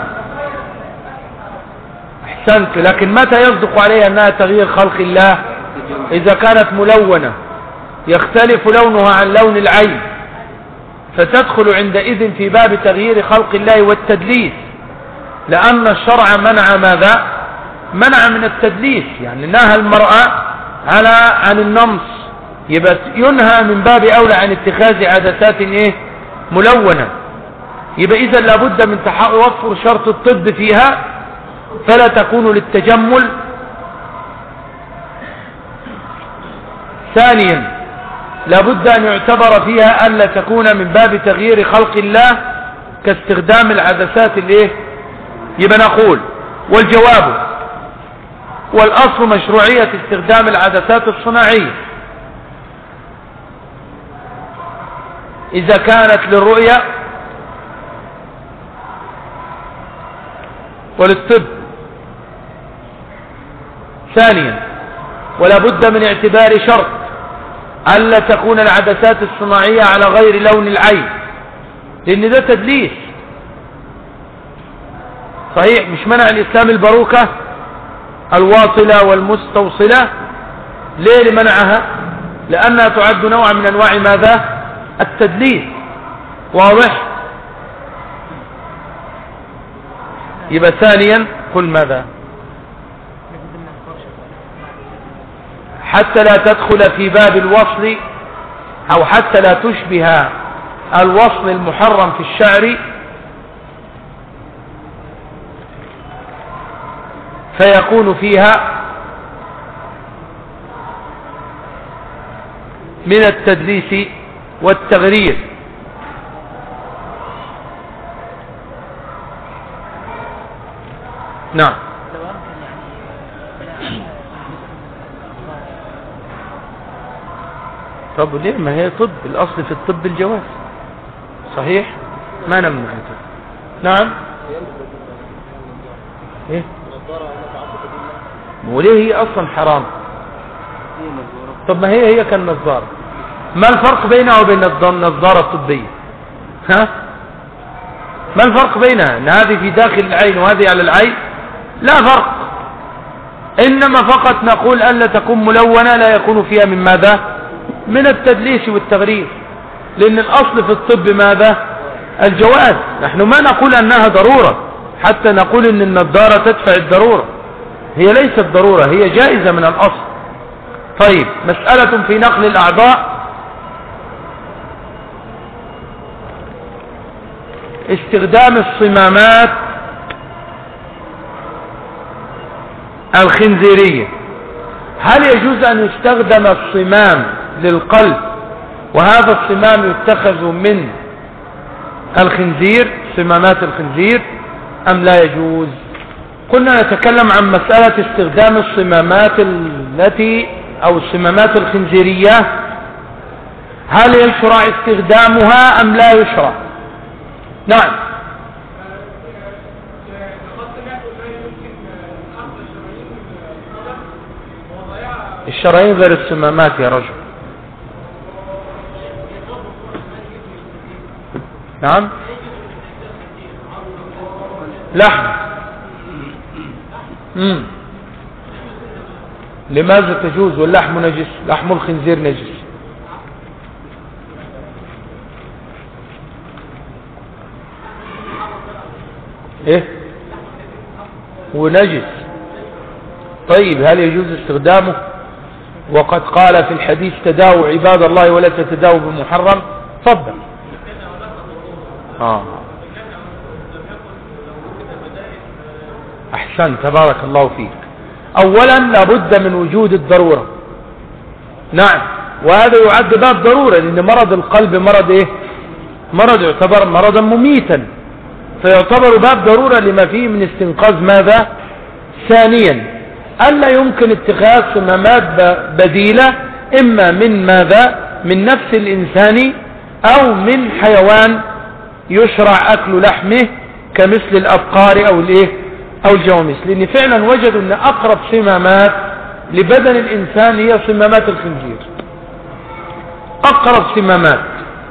أحسنت، لكن متى يصدق عليها أنها تغيير خلق الله؟ إذا كانت ملونة يختلف لونها عن لون العين، فتدخل عندئذ في باب تغيير خلق الله والتدليس، لأن الشرع منع ماذا؟ منع من التدليس، يعني نهى المرأة على عن النمص، يبقى ينهى من باب أولى عن اتخاذ عدسات ايه ملونة. يبقى إذا لابد من توفر شرط الطب فيها، فلا تكون للتجمل. ثانيا لابد أن يعتبر فيها ألا تكون من باب تغيير خلق الله كاستخدام العدسات الايه. يبقى نقول والجواب والأصل مشروعية استخدام العدسات الصناعية إذا كانت للرؤية وللطب. ثانيا ولا بد من اعتبار شرط ألا تكون العدسات الصناعية على غير لون العين، لأن ده تدليس. صحيح مش منع الإسلام الباروكة الواصلة والمستوصلة، ليه لمنعها؟ لأنها تعد نوع من أنواع ماذا؟ التدليس. واضح؟ يبقى ثانيا قل ماذا؟ حتى لا تدخل في باب الوصل، أو حتى لا تشبه الوصل المحرم في الشعر فيكون فيها من التدليس والتغرير. نعم. طب ليه؟ ما هي طب، الأصل في الطب الجواز. صحيح ما نمنع. نعم. ايه وليه هي اصلا حرام؟ طب ما هي هي كالنظارة. ما الفرق بينها وبين النظارة الطبية؟ ها ما الفرق بينها؟ ان هذه في داخل العين وهذه على العين؟ لا فرق، انما فقط نقول الا تكون ملونة لا يكون فيها من ماذا؟ من التدليس والتغرير، لان الاصل في الطب ماذا؟ الجواز. نحن ما نقول انها ضرورة حتى نقول ان النظارة تدفع الضرورة، هي ليست ضرورة، هي جائزة من الاصل. طيب مسألة في نقل الاعضاء، استخدام الصمامات الخنزيرية، هل يجوز ان يستخدم الصمام للقلب وهذا الصمام يتخذ من الخنزير، صمامات الخنزير، ام لا يجوز؟ قلنا نتكلم عن مسألة استخدام الصمامات التي او الصمامات الخنزيرية، هل يشرع استخدامها ام لا يشرع؟ نعم. الشرايين غير الصمامات يا رجل. نعم. لحم. امم لماذا تجوز واللحم نجس؟ لحم الخنزير نجس. ايه ونجس. طيب هل يجوز استخدامه؟ وقد قال في الحديث تداووا عباد الله ولا تتداووا بمحرم. تفضل. اه احسن تبارك الله فيك. اولا لابد من وجود الضرورة. نعم، وهذا يعد باب ضرورة، لان مرض القلب مرض ايه؟ مرض يعتبر مرضا مميتا، فيعتبر باب ضرورة لما فيه من استنقاذ ماذا؟ ثانيا ألا يمكن اتخاذ صمامات بديلة إما من ماذا؟ من نفس الإنسان أو من حيوان يشرع أكل لحمه كمثل الأبقار أو الإيه؟ أو الجواميس، لأن فعلا وجدوا أن أقرب صمامات لبدن الإنسان هي صمامات الخنزير، أقرب صمامات،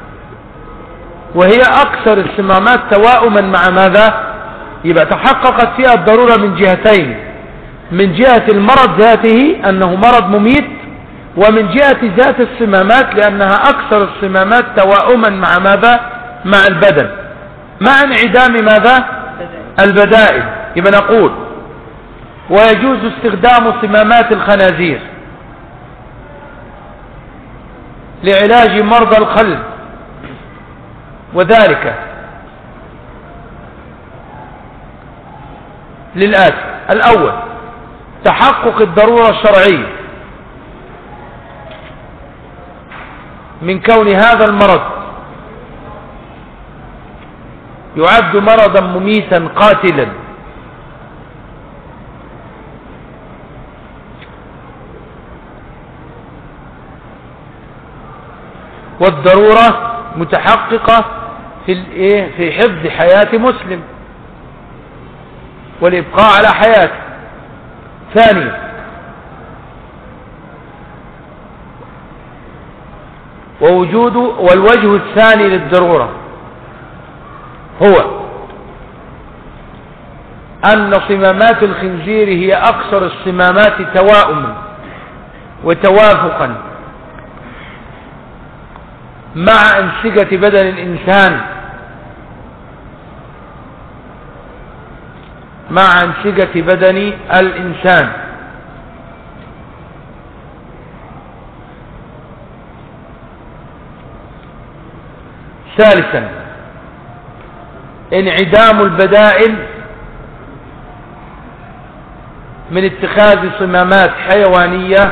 وهي أكثر الصمامات توائما مع ماذا؟ يبقى تحققت فيها الضرورة من جهتين، من جهة المرض ذاته أنه مرض مميت، ومن جهة ذات الصمامات لأنها أكثر الصمامات توائما مع ماذا؟ مع البدن، مع انعدام ماذا؟ البدائل. يبقى نقول ويجوز استخدام صمامات الخنازير لعلاج مرضى القلب، وذلك للآتي: الأول تحقق الضرورة الشرعية من كون هذا المرض يعد مرضا مميتا قاتلا، والضرورة متحققة في الايه؟ في حفظ حياة مسلم. والإبقاء على حياته. ثانيا ووجود والوجه الثاني للضرورة هو أن صمامات الخنزير هي أكثر الصمامات تواؤما وتوافقا مع أنسجة بدن الإنسان مع أنسجة بدن الإنسان. ثالثا انعدام البدائل من اتخاذ صمامات حيوانية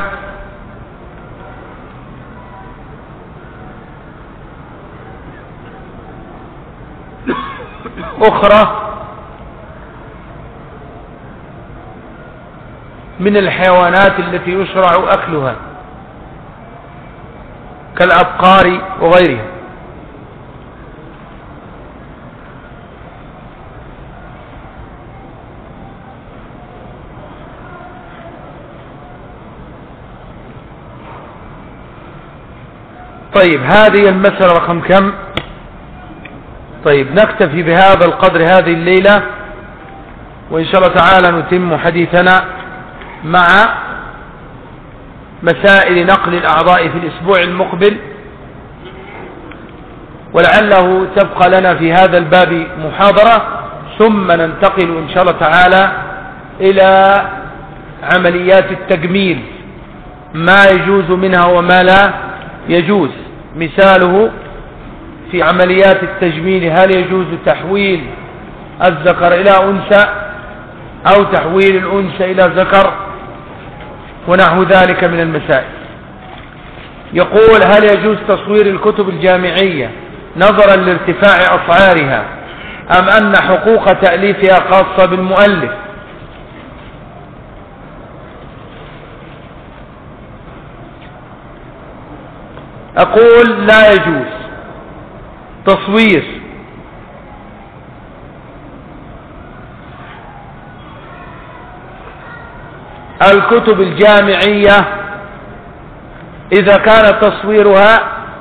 أخرى من الحيوانات التي يشرع أكلها كالأبقار وغيرها. طيب هذه المسألة رقم كم؟ طيب نكتفي بهذا القدر هذه الليلة، وإن شاء الله تعالى نتم حديثنا مع مسائل نقل الأعضاء في الأسبوع المقبل، ولعله تبقى لنا في هذا الباب محاضرة، ثم ننتقل إن شاء الله تعالى إلى عمليات التجميل، ما يجوز منها وما لا يجوز. مثاله في عمليات التجميل هل يجوز تحويل الذكر إلى أنثى أو تحويل الأنثى إلى ذكر ونحو ذلك من المسائل. يقول هل يجوز تصوير الكتب الجامعية نظرا لارتفاع أسعارها أم أن حقوق تأليفها خاصة بالمؤلف؟ أقول لا يجوز تصوير الكتب الجامعية إذا كان تصويرها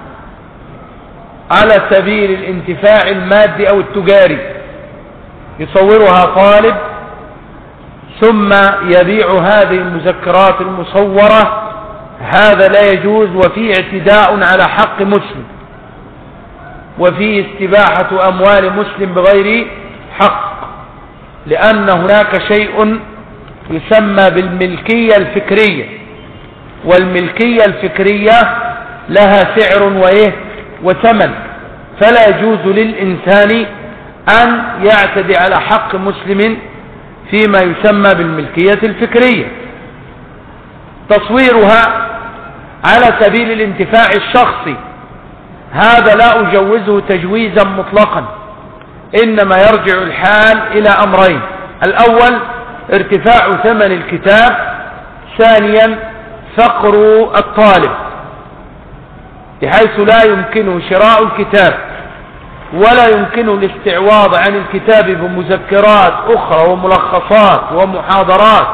على سبيل الانتفاع المادي أو التجاري، يصورها طالب ثم يبيع هذه المذكرات المصورة، هذا لا يجوز، وفيه اعتداء على حق مسلم، وفيه استباحة أموال مسلم بغير حق، لأن هناك شيء يسمى بالملكية الفكرية، والملكية الفكرية لها سعر وإيه وثمن، فلا يجوز للإنسان أن يعتدي على حق مسلم فيما يسمى بالملكية الفكرية. تصويرها على سبيل الانتفاع الشخصي هذا لا أجوزه تجويزا مطلقا، إنما يرجع الحال إلى أمرين: الأول ارتفاع ثمن الكتاب، ثانيا فقر الطالب بحيث لا يمكنه شراء الكتاب ولا يمكنه الاستعواض عن الكتاب بمذكرات أخرى وملخصات ومحاضرات،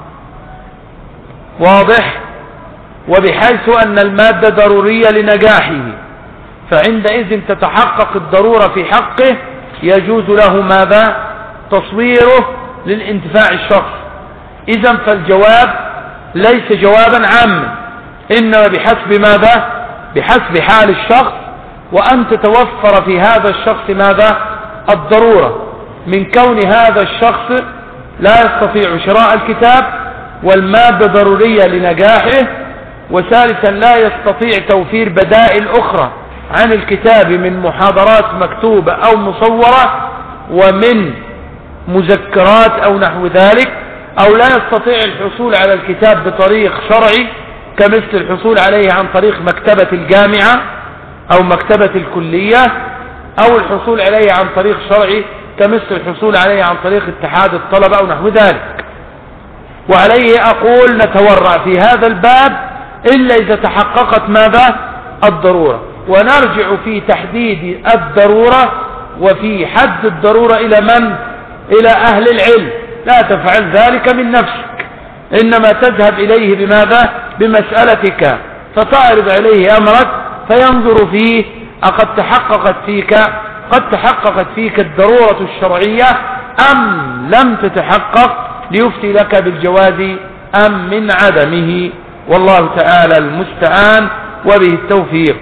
واضح؟ وبحيث أن المادة ضرورية لنجاحه، فعندئذ تتحقق الضرورة في حقه، يجوز له ماذا؟ تصويره للانتفاع الشخص. إذن فالجواب ليس جوابا عاما، إنما بحسب ماذا؟ بحسب حال الشخص، وأن تتوفر في هذا الشخص ماذا؟ الضرورة، من كون هذا الشخص لا يستطيع شراء الكتاب والمادة ضرورية لنجاحه، وثالثا لا يستطيع توفير بدائل أخرى عن الكتاب من محاضرات مكتوبة أو مصورة ومن مذكرات أو نحو ذلك، أو لا يستطيع الحصول على الكتاب بطريق شرعي كمثل الحصول عليه عن طريق مكتبة الجامعة أو مكتبة الكلية، أو الحصول عليه عن طريق شرعي كمثل الحصول عليه عن طريق اتحاد الطلبة أو نحو ذلك. وعليه أقول نتورع في هذا الباب إلا إذا تحققت ماذا؟ الضرورة، ونرجع في تحديد الضرورة وفي حد الضرورة إلى من؟ إلى أهل العلم، لا تفعل ذلك من نفسك، إنما تذهب إليه بماذا؟ بمسألتك، فتعرض عليه أمرك فينظر فيه أقد تحققت فيك قد تحققت فيك الضرورة الشرعية أم لم تتحقق، ليفتي لك بالجواز أم من عدمه. والله تعالى المستعان وبه التوفيق.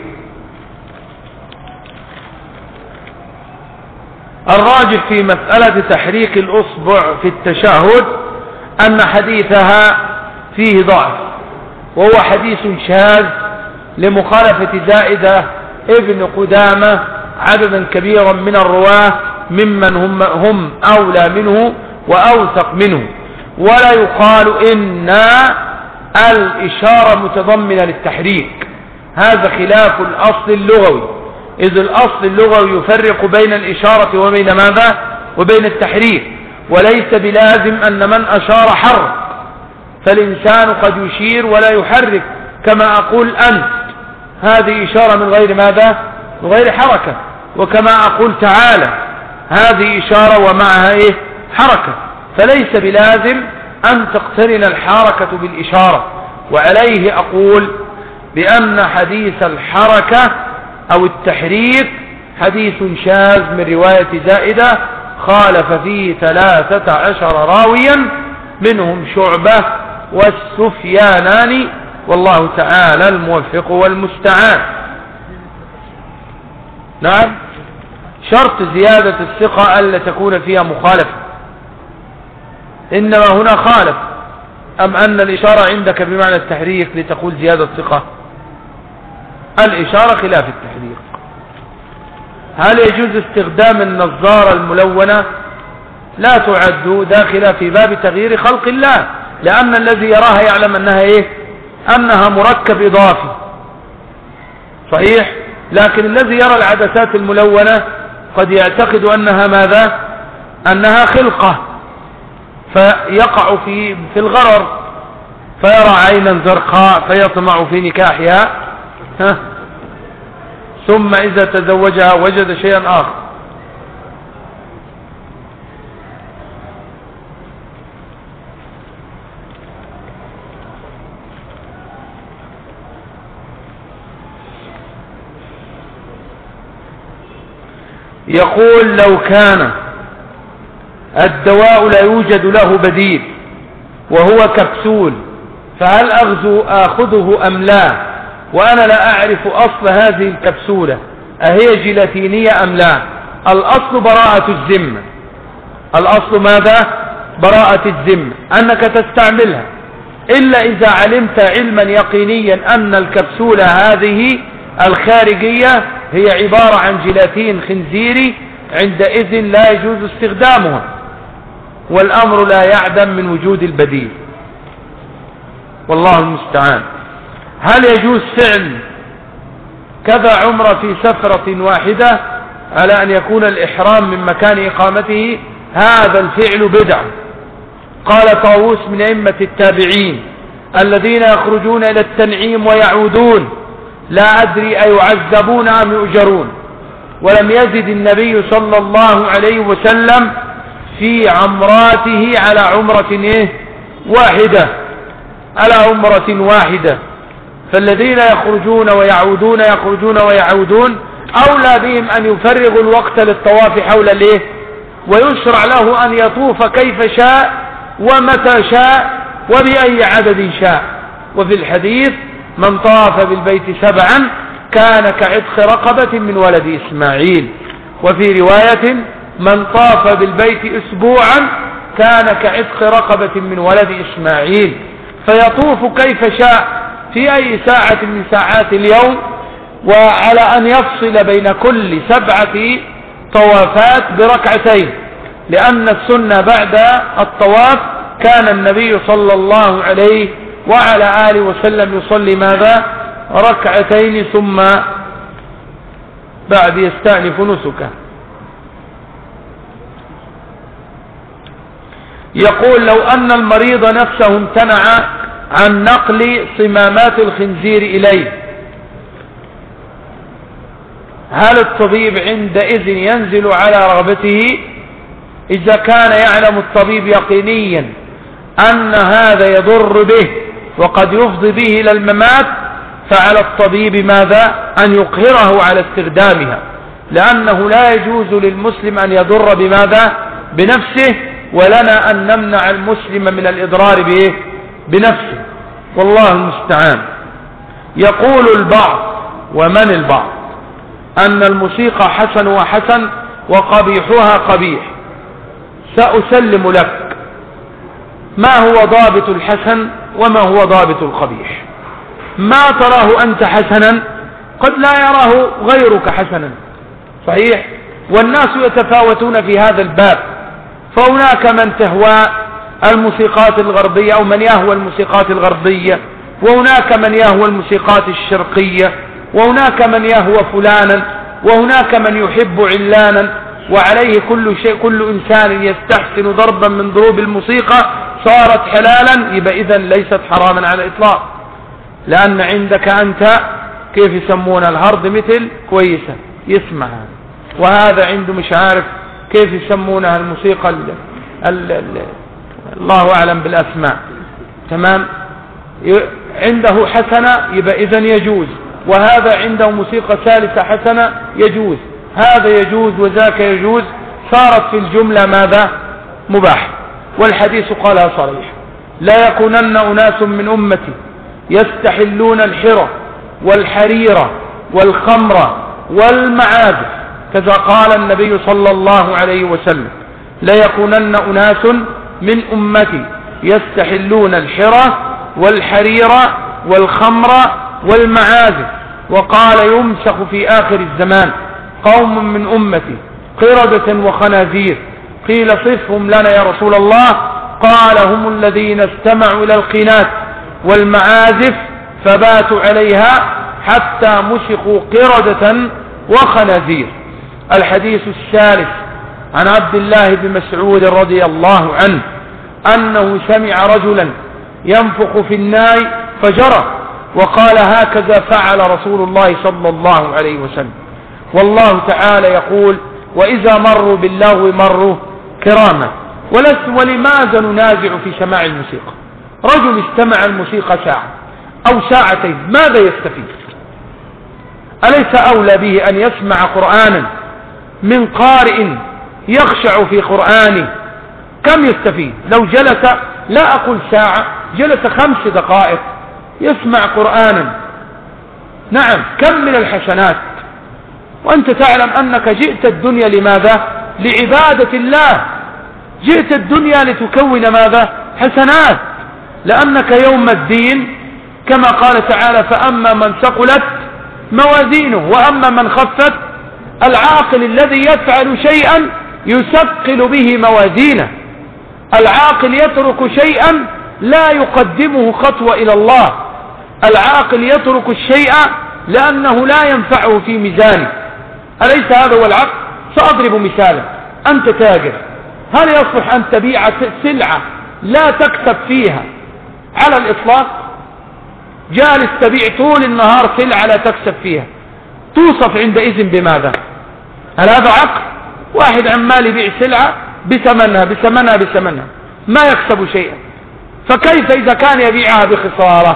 الراجح في مسألة تحريك الأصبع في التشهد أن حديثها فيه ضعف، وهو حديث شاذ لمخالفة زائدة ابن قدامة عددا كبيرا من الرواه ممن هم, هم أولى منه وأوثق منه، ولا يقال إن الإشارة متضمنة للتحريك، هذا خلاف الأصل اللغوي، إذ الأصل اللغوي يفرق بين الإشارة وبين ماذا؟ وبين التحريك، وليس بلازم أن من أشار حرك، فالإنسان قد يشير ولا يحرك، كما أقول أنت، هذه إشارة من غير ماذا؟ من غير حركة، وكما أقول تعالى، هذه إشارة ومعها إيه؟ حركة، فليس بلازم أن تقترن الحركة بالإشارة. وعليه أقول بأن حديث الحركة أو التحريك حديث شاذ من رواية زائدة خالف فيه ثلاثة عشر راويا منهم شعبة والسفيانان، والله تعالى الموفق والمستعان. نعم، شرط زيادة الثقة ألا تكون فيها مخالفة، إنما هنا خالف، أم أن الإشارة عندك بمعنى التحريك لتقول زيادة الثقة؟ الإشارة خلاف التحريك. هل يجوز استخدام النظارة الملونة؟ لا تعد داخلة في باب تغيير خلق الله، لأن الذي يراها يعلم أنها إيه؟ أنها مركب إضافي صحيح، لكن الذي يرى العدسات الملونة قد يعتقد أنها ماذا؟ أنها خلقة، فيقع في في الغرر، فيرى عينا زرقاء فيطمع في نكاحها، ها؟ ثم إذا تزوجها وجد شيئا آخر. يقول لو كان الدواء لا يوجد له بديل وهو كبسول، فهل أغزو آخذه أم لا؟ وأنا لا أعرف أصل هذه الكبسولة، أهي جيلاتينية أم لا؟ الأصل براءة الذمة، الأصل ماذا؟ براءة الذمة، أنك تستعملها إلا إذا علمت علما يقينيا أن الكبسولة هذه الخارجية هي عبارة عن جيلاتين خنزيري، عندئذ لا يجوز استخدامها، والأمر لا يعدم من وجود البديل، والله المستعان. هل يجوز فعل كذا عمرة في سفرة واحدة على أن يكون الإحرام من مكان إقامته؟ هذا الفعل بدعة. قال طاووس من أئمة التابعين الذين يخرجون إلى التنعيم ويعودون لا أدري أيعذبون أم يؤجرون، ولم يزد النبي صلى الله عليه وسلم في عمراته على عمرة إيه؟ واحدة، على عمرة واحدة، فالذين يخرجون ويعودون يخرجون ويعودون أولى بهم أن يفرغوا الوقت للطواف حول الإيه؟ ويشرع له أن يطوف كيف شاء ومتى شاء وبأي عدد شاء. وفي الحديث من طاف بالبيت سبعا كان كعتق رقبة من ولد إسماعيل، وفي رواية من طاف بالبيت أسبوعا كان كعتق رقبة من ولد إسماعيل، فيطوف كيف شاء في أي ساعة من ساعات اليوم، وعلى أن يفصل بين كل سبعة طوافات بركعتين، لأن السنة بعد الطواف كان النبي صلى الله عليه وعلى آله وسلم يصلي ماذا؟ ركعتين ثم بعد يستأنف نسكه. يقول لو أن المريض نفسه امتنع عن نقل صمامات الخنزير إليه، هل الطبيب عندئذ ينزل على رغبته؟ إذا كان يعلم الطبيب يقينيا أن هذا يضر به وقد يفضي به إلى الممات، فعلى الطبيب ماذا؟ أن يقهره على استخدامها، لأنه لا يجوز للمسلم أن يضر بماذا؟ بنفسه، ولنا أن نمنع المسلم من الإضرار به بنفسه، والله المستعان. يقول البعض، ومن البعض، أن الموسيقى حسن وحسن وقبيحها قبيح. سأسلم لك ما هو ضابط الحسن وما هو ضابط القبيح. ما تراه أنت حسنا قد لا يراه غيرك حسنا، صحيح؟ والناس يتفاوتون في هذا الباب، فهناك من تهوى الموسيقات الغربية أو من يهوى الموسيقات الغربية، وهناك من يهوى الموسيقات الشرقية، وهناك من يهوى فلانا، وهناك من يحب علانا، وعليه كل شيء. كل إنسان يستحسن ضربا من ضروب الموسيقى صارت حلالا، يبقى إذن ليست حراما على الإطلاق، لأن عندك أنت كيف يسمون الهرد مثل كويسة يسمعها، وهذا عنده مش عارف كيف يسمونها الموسيقى ال ال ال الله أعلم بالأسماء، تمام؟ عنده حسنة يبقى إذن يجوز، وهذا عنده موسيقى ثالثة حسنة يجوز، هذا يجوز وذاك يجوز، صارت في الجملة ماذا؟ مباح. والحديث قالها صريح: لا يكونن أناس من أمتي يستحلون الحرى والحرير والخمر والمعازف، كذا قال النبي صلى الله عليه وسلم: لا يكونن أناس من أمتي يستحلون الحرى والحرير والخمر والمعازف. وقال: يمسخ في آخر الزمان قوم من أمتي قردة وخنازير. قيل: صفهم لنا يا رسول الله. قال: هم الذين استمعوا إلى القينات والمعازف فباتوا عليها حتى مسخوا قردة وخنازير. الحديث الثالث عن عبد الله بن مسعود رضي الله عنه أنه سمع رجلا ينفخ في الناي فجرى، وقال: هكذا فعل رسول الله صلى الله عليه وسلم. والله تعالى يقول: وإذا مروا باللغو مروا كراما. ولماذا ننازع في سماع الموسيقى؟ رجل استمع الموسيقى ساعة أو ساعتين، ماذا يستفيد؟ أليس أولى به أن يسمع قرآنا من قارئ يخشع في قرآنه؟ كم يستفيد لو جلس، لا أقول ساعة، جلس خمس دقائق يسمع قرآنا؟ نعم، كم من الحسنات. وأنت تعلم أنك جئت الدنيا لماذا؟ لعبادة الله. جئت الدنيا لتكون ماذا؟ حسنات، لأنك يوم الدين كما قال تعالى: فأما من ثقلت موازينه وأما من خفت. العاقل الذي يفعل شيئا يثقل به موازينه، العاقل يترك شيئا لا يقدمه خطوة إلى الله، العاقل يترك الشيء لأنه لا ينفعه في ميزانه. أليس هذا هو العقل؟ سأضرب مثالا: أنت تاجر، هل يصلح أن تبيع سلعة لا تكسب فيها على الإطلاق؟ جالس تبيع طول النهار سلعة لا تكسب فيها، توصف عندئذ بماذا؟ هل هذا عقل؟ واحد عمال يبيع سلعة بثمنها بثمنها بثمنها ما يكسب شيئا، فكيف إذا كان يبيعها بخسارة؟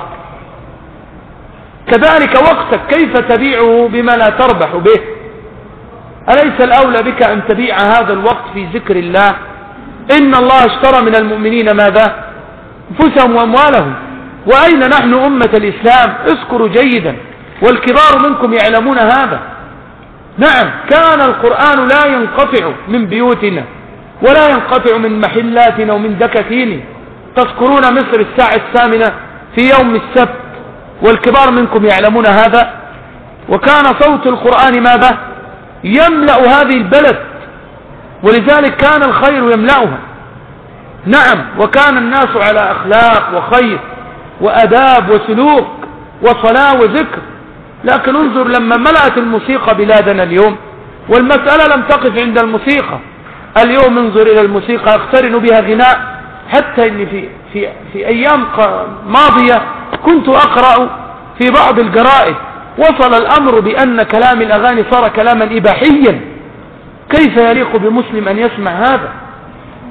كذلك وقتك كيف تبيعه بما لا تربح به؟ أليس الأولى بك أن تبيع هذا الوقت في ذكر الله؟ إن الله اشترى من المؤمنين ماذا؟ أنفسهم وأموالهم. وأين نحن أمة الإسلام؟ اذكروا جيدا، والكبار منكم يعلمون هذا. نعم، كان القرآن لا ينقطع من بيوتنا ولا ينقطع من محلاتنا ومن دكاكيننا. تذكرون مصر الساعة الثامنة في يوم السبت، والكبار منكم يعلمون هذا. وكان صوت القرآن ماذا؟ يملأ هذه البلد، ولذلك كان الخير يملأها. نعم، وكان الناس على أخلاق وخير وأداب وسلوك وصلاة وذكر. لكن انظر لما ملأت الموسيقى بلادنا اليوم، والمسألة لم تقف عند الموسيقى. اليوم انظر إلى الموسيقى يقترن بها غناء، حتى إني في, في, في أيام ماضية كنت أقرأ في بعض الجرائد وصل الأمر بأن كلام الأغاني صار كلاما إباحيا. كيف يليق بمسلم أن يسمع هذا؟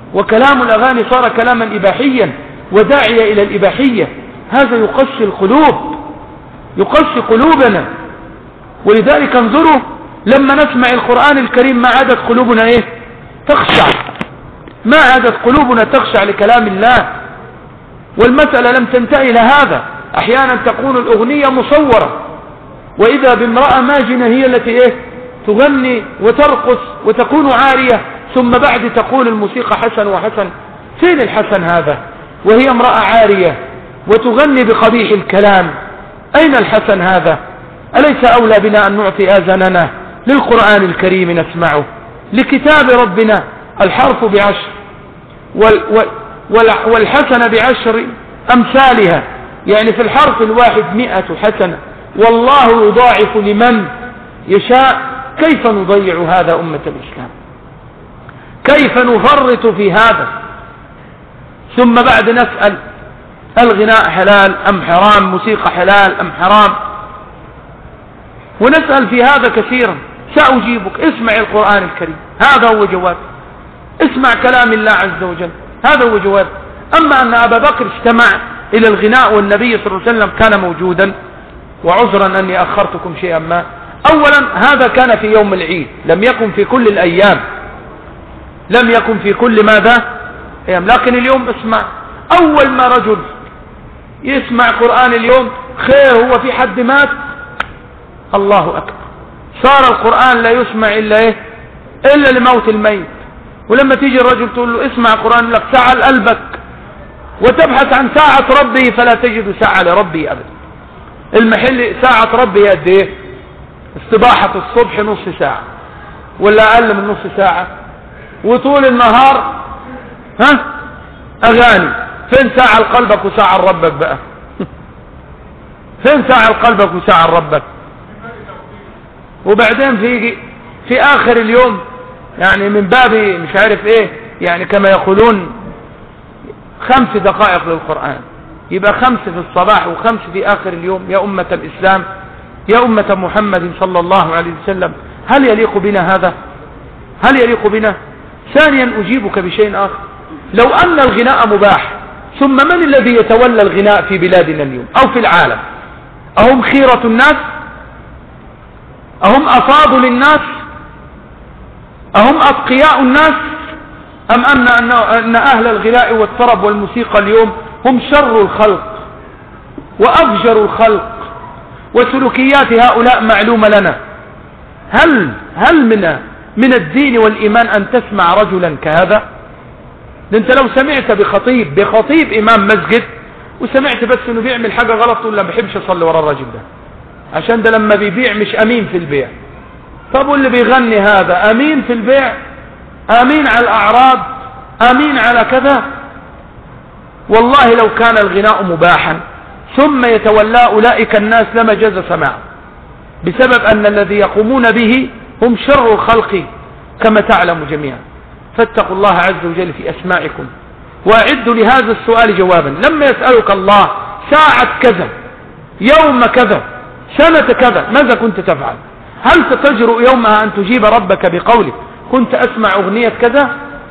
وكلام الأغاني صار كلاما إباحيا وداعية إلى الإباحية. هذا يقسي القلوب، يقسي قلوبنا. ولذلك انظروا لما نسمع القرآن الكريم ما عادت قلوبنا ايه تخشع، ما عادت قلوبنا تخشع لكلام الله. والمسألة لم تنتهي إلى هذا، أحيانا تكون الأغنية مصورة، وإذا بامرأة ماجنة هي التي ايه تغني وترقص وتكون عارية، ثم بعد تقول الموسيقى حسن وحسن. فين الحسن هذا وهي امرأة عارية وتغني بقبيح الكلام؟ أين الحسن هذا؟ أليس أولى بنا أن نعطي آذاننا للقرآن الكريم نسمعه، لكتاب ربنا؟ الحرف بعشر والحسنة بعشر أمثالها، يعني في الحرف الواحد مئة حسنة، والله يضاعف لمن يشاء. كيف نضيع هذا أمة الإسلام؟ كيف نفرط في هذا؟ ثم بعد نسأل الغناء حلال أم حرام، موسيقى حلال أم حرام، ونسأل في هذا كثيرا. سأجيبك، اسمع القرآن الكريم، هذا هو جواب. اسمع كلام الله عز وجل، هذا هو جواب. أما أن أبا بكر استمع إلى الغناء والنبي صلى الله عليه وسلم كان موجودا، وعذرا أني أخرتكم شيئا ما. أولا هذا كان في يوم العيد، لم يكن في كل الأيام، لم يكن في كل ماذا أيام. لكن اليوم اسمع، أول ما رجل يسمع قرآن اليوم خير، هو في حد مات، الله أكبر، صار القرآن لا يسمع إلا إيه إلا لموت الميت. ولما تيجي الرجل تقول له اسمع قرآن، لك ساعة لقلبك، وتبحث عن ساعة ربي فلا تجد ساعة لربي أبدا. المحل ساعة ربي قد إيه؟ استباحة الصبح نص ساعة ولا أقل من نص ساعة، وطول النهار ها أغاني. فين ساعة لقلبك وساعة لربك بقى؟ فين ساعة لقلبك وساعة لربك؟ وبعدين في في آخر اليوم، يعني من باب مش عارف ايه، يعني كما يقولون خمس دقائق للقرآن، يبقى خمس في الصباح وخمس في آخر اليوم. يا أمة الإسلام، يا أمة محمد صلى الله عليه وسلم، هل يليق بنا هذا؟ هل يليق بنا؟ ثانيا أجيبك بشيء آخر، لو أن الغناء مباح، ثم من الذي يتولى الغناء في بلادنا اليوم أو في العالم؟ أهم خيرة الناس؟ أهم أفاضل الناس؟ أهم أتقياء الناس؟ أم أن, أن أهل الغناء والطرب والموسيقى اليوم هم شر الخلق وأفجر الخلق، وسلوكيات هؤلاء معلومة لنا؟ هل هل من من الدين والإيمان أن تسمع رجلا كهذا؟ انت لو سمعت بخطيب بخطيب إمام مسجد وسمعت بس انه بيعمل حاجة غلط، تقول لا ما بحبش اصلي ورا الراجل ده، عشان ده لما بيبيع مش امين في البيع. طب واللي بيغني هذا امين في البيع؟ امين على الاعراض؟ امين على كذا؟ والله لو كان الغناء مباحا ثم يتولى اولئك الناس لما جاز سماعه، بسبب ان الذي يقومون به هم شر الخلق كما تعلم جميعا. فاتقوا الله عز وجل في أسماعكم، وأعدوا لهذا السؤال جوابا. لما يسألك الله ساعة كذا، يوم كذا، سنة كذا، ماذا كنت تفعل؟ هل ستجرؤ يومها أن تجيب ربك بقولك كنت أسمع أغنية كذا،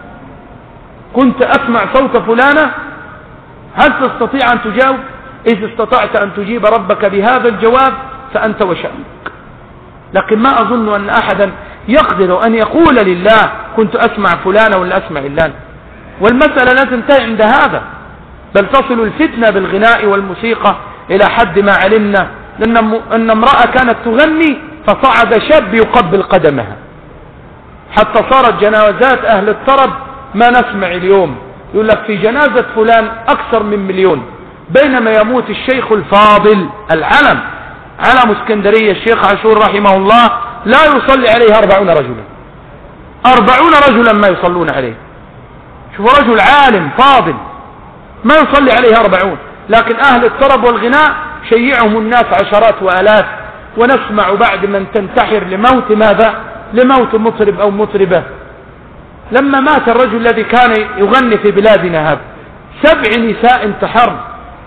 كنت أسمع صوت فلانة؟ هل تستطيع أن تجاوب؟ إذا استطعت أن تجيب ربك بهذا الجواب فأنت وشأنك. لكن ما أظن أن أحدا يقدر أن يقول لله كنت أسمع فلان ولا أسمع إلان. والمسألة لا تنتهي عند هذا، بل تصل الفتنة بالغناء والموسيقى إلى حد ما علمنا، لأن أن امرأة كانت تغني فصعد شاب يقبل قدمها، حتى صارت جنازات أهل الطرب ما نسمع اليوم. يقول لك في جنازة فلان أكثر من مليون، بينما يموت الشيخ الفاضل العلم علم اسكندرية الشيخ عاشور رحمه الله لا يصلي عليه أربعون رجلا، أربعون رجلا ما يصلون عليه. شوف رجل عالم فاضل ما يصلي عليه أربعون، لكن أهل الطرب والغناء شيعهم الناس عشرات وآلاف. ونسمع بعد من تنتحر لموت ماذا؟ لموت مطرب أو مطربة. لما مات الرجل الذي كان يغني في بلادنا هذا سبع نساء انتحرن.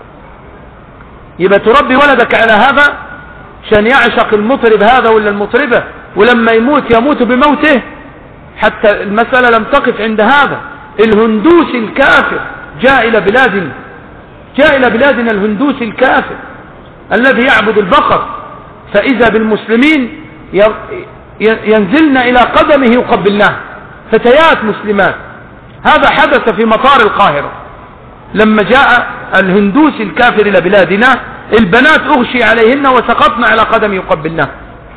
يبقى تربي ولدك على هذا عشان يعشق المطرب هذا ولا المطربة، ولما يموت يموت بموته؟ حتى المسألة لم تقف عند هذا، الهندوسي الكافر جاء إلى بلادنا، جاء إلى بلادنا الهندوسي الكافر الذي يعبد البقر، فإذا بالمسلمين ينزلن إلى قدمه يقبلناه، فتيات مسلمات. هذا حدث في مطار القاهرة لما جاء الهندوسي الكافر إلى بلادنا، البنات أغشي عليهن وسقطن على قدم يقبلناه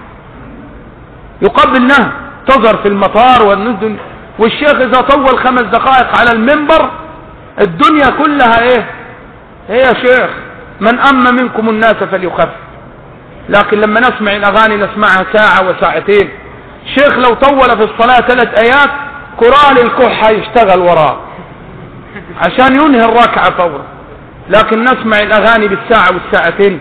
يقبلناه تظهر في المطار والنزل. والشيخ إذا طول خمس دقائق على المنبر الدنيا كلها إيه هي يا شيخ من أما منكم الناس فليخف. لكن لما نسمع الأغاني نسمعها ساعة وساعتين. الشيخ لو طول في الصلاة ثلاث آيات كرال الكحة يشتغل وراه عشان ينهي الركعة فورا، لكن نسمع الأغاني بالساعة والساعتين.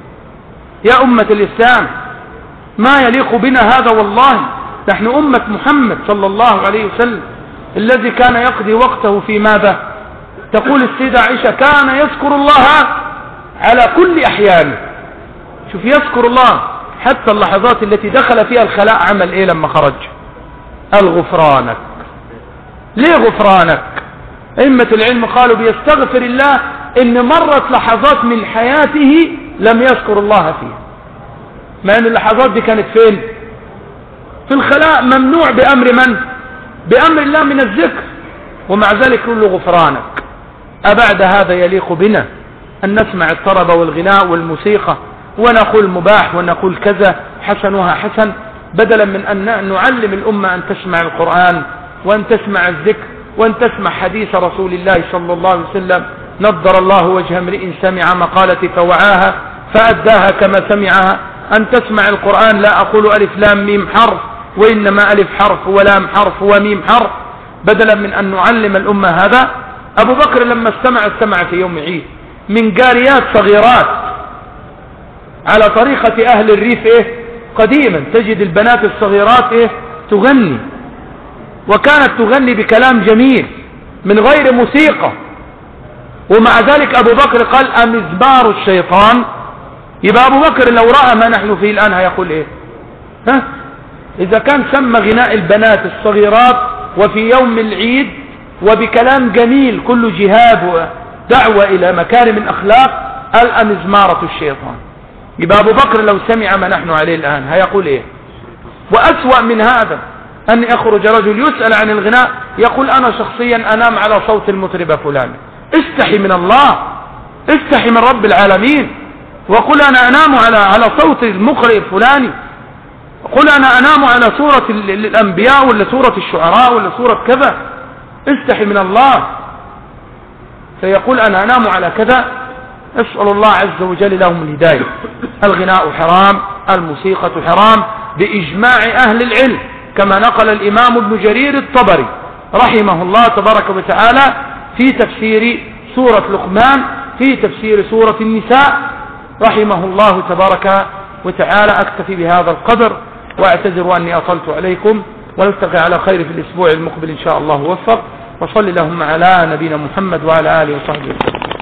يا أمة الإسلام ما يليق بنا هذا والله. نحن أمة محمد صلى الله عليه وسلم الذي كان يقضي وقته في ماذا؟ تقول السيدة عائشة كان يذكر الله على كل أحيانه. شوف يذكر الله حتى اللحظات التي دخل فيها الخلاء عمل إيه لما خرج؟ الغفرانك. ليه غفرانك؟ أئمة العلم قالوا بيستغفر الله إن مرت لحظات من حياته لم يذكر الله فيها، مع أن اللحظات دي كانت فين؟ في الخلاء، ممنوع بأمر من؟ بأمر الله من الذكر، ومع ذلك كل غفرانك. أبعد هذا يليق بنا أن نسمع الطرب والغناء والموسيقى ونقول مباح ونقول كذا حسنها حسن، بدلا من أن نعلم الأمة أن تسمع القرآن وأن تسمع الذكر وأن تسمع حديث رسول الله صلى الله عليه وسلم. نضر الله وجه امرئ سمع مقالتي فوعاها فأداها كما سمعها. أن تسمع القرآن لا أقول ألف لام ميم حرف، وإنما ألف حرف ولام حرف وميم حرف، بدلا من أن نعلم الأمة هذا. أبو بكر لما استمع استمع في يوم عيد من جاريات صغيرات على طريقة أهل الريف إيه قديما، تجد البنات الصغيرات إيه تغني، وكانت تغني بكلام جميل من غير موسيقى، ومع ذلك أبو بكر قال أمزبار الشيطان. يبقى أبو بكر لو رأى ما نحن فيه الآن هيقول إيه؟ ها؟ إذا كان سمى غناء البنات الصغيرات وفي يوم العيد وبكلام جميل كله جهاد ودعوة إلى مكارم الأخلاق قال أمزمارة الشيطان، يبقى أبو بكر لو سمع ما نحن عليه الآن هيقول إيه؟ وأسوأ من هذا أن يخرج رجل يسأل عن الغناء يقول أنا شخصيا أنام على صوت المطربة فلان. استحي من الله، استحي من رب العالمين، وقل أنا أنام على على صوت المقرئ الفلاني، قل أنا أنام على سورة الأنبياء ولا سورة الشعراء ولا سورة كذا. استحي من الله. فيقول أنا أنام على كذا. أسأل الله عز وجل لهم الهداية. الغناء حرام، الموسيقى حرام بإجماع أهل العلم، كما نقل الإمام ابن جرير الطبري رحمه الله تبارك وتعالى في تفسير سورة لقمان، في تفسير سورة النساء رحمه الله تبارك وتعالى. أكتفي بهذا القدر وأعتذر أني أطلت عليكم، ونلتقي على خير في الأسبوع المقبل إن شاء الله وفق. وصل اللهم على نبينا محمد وعلى آله وصحبه وسلم.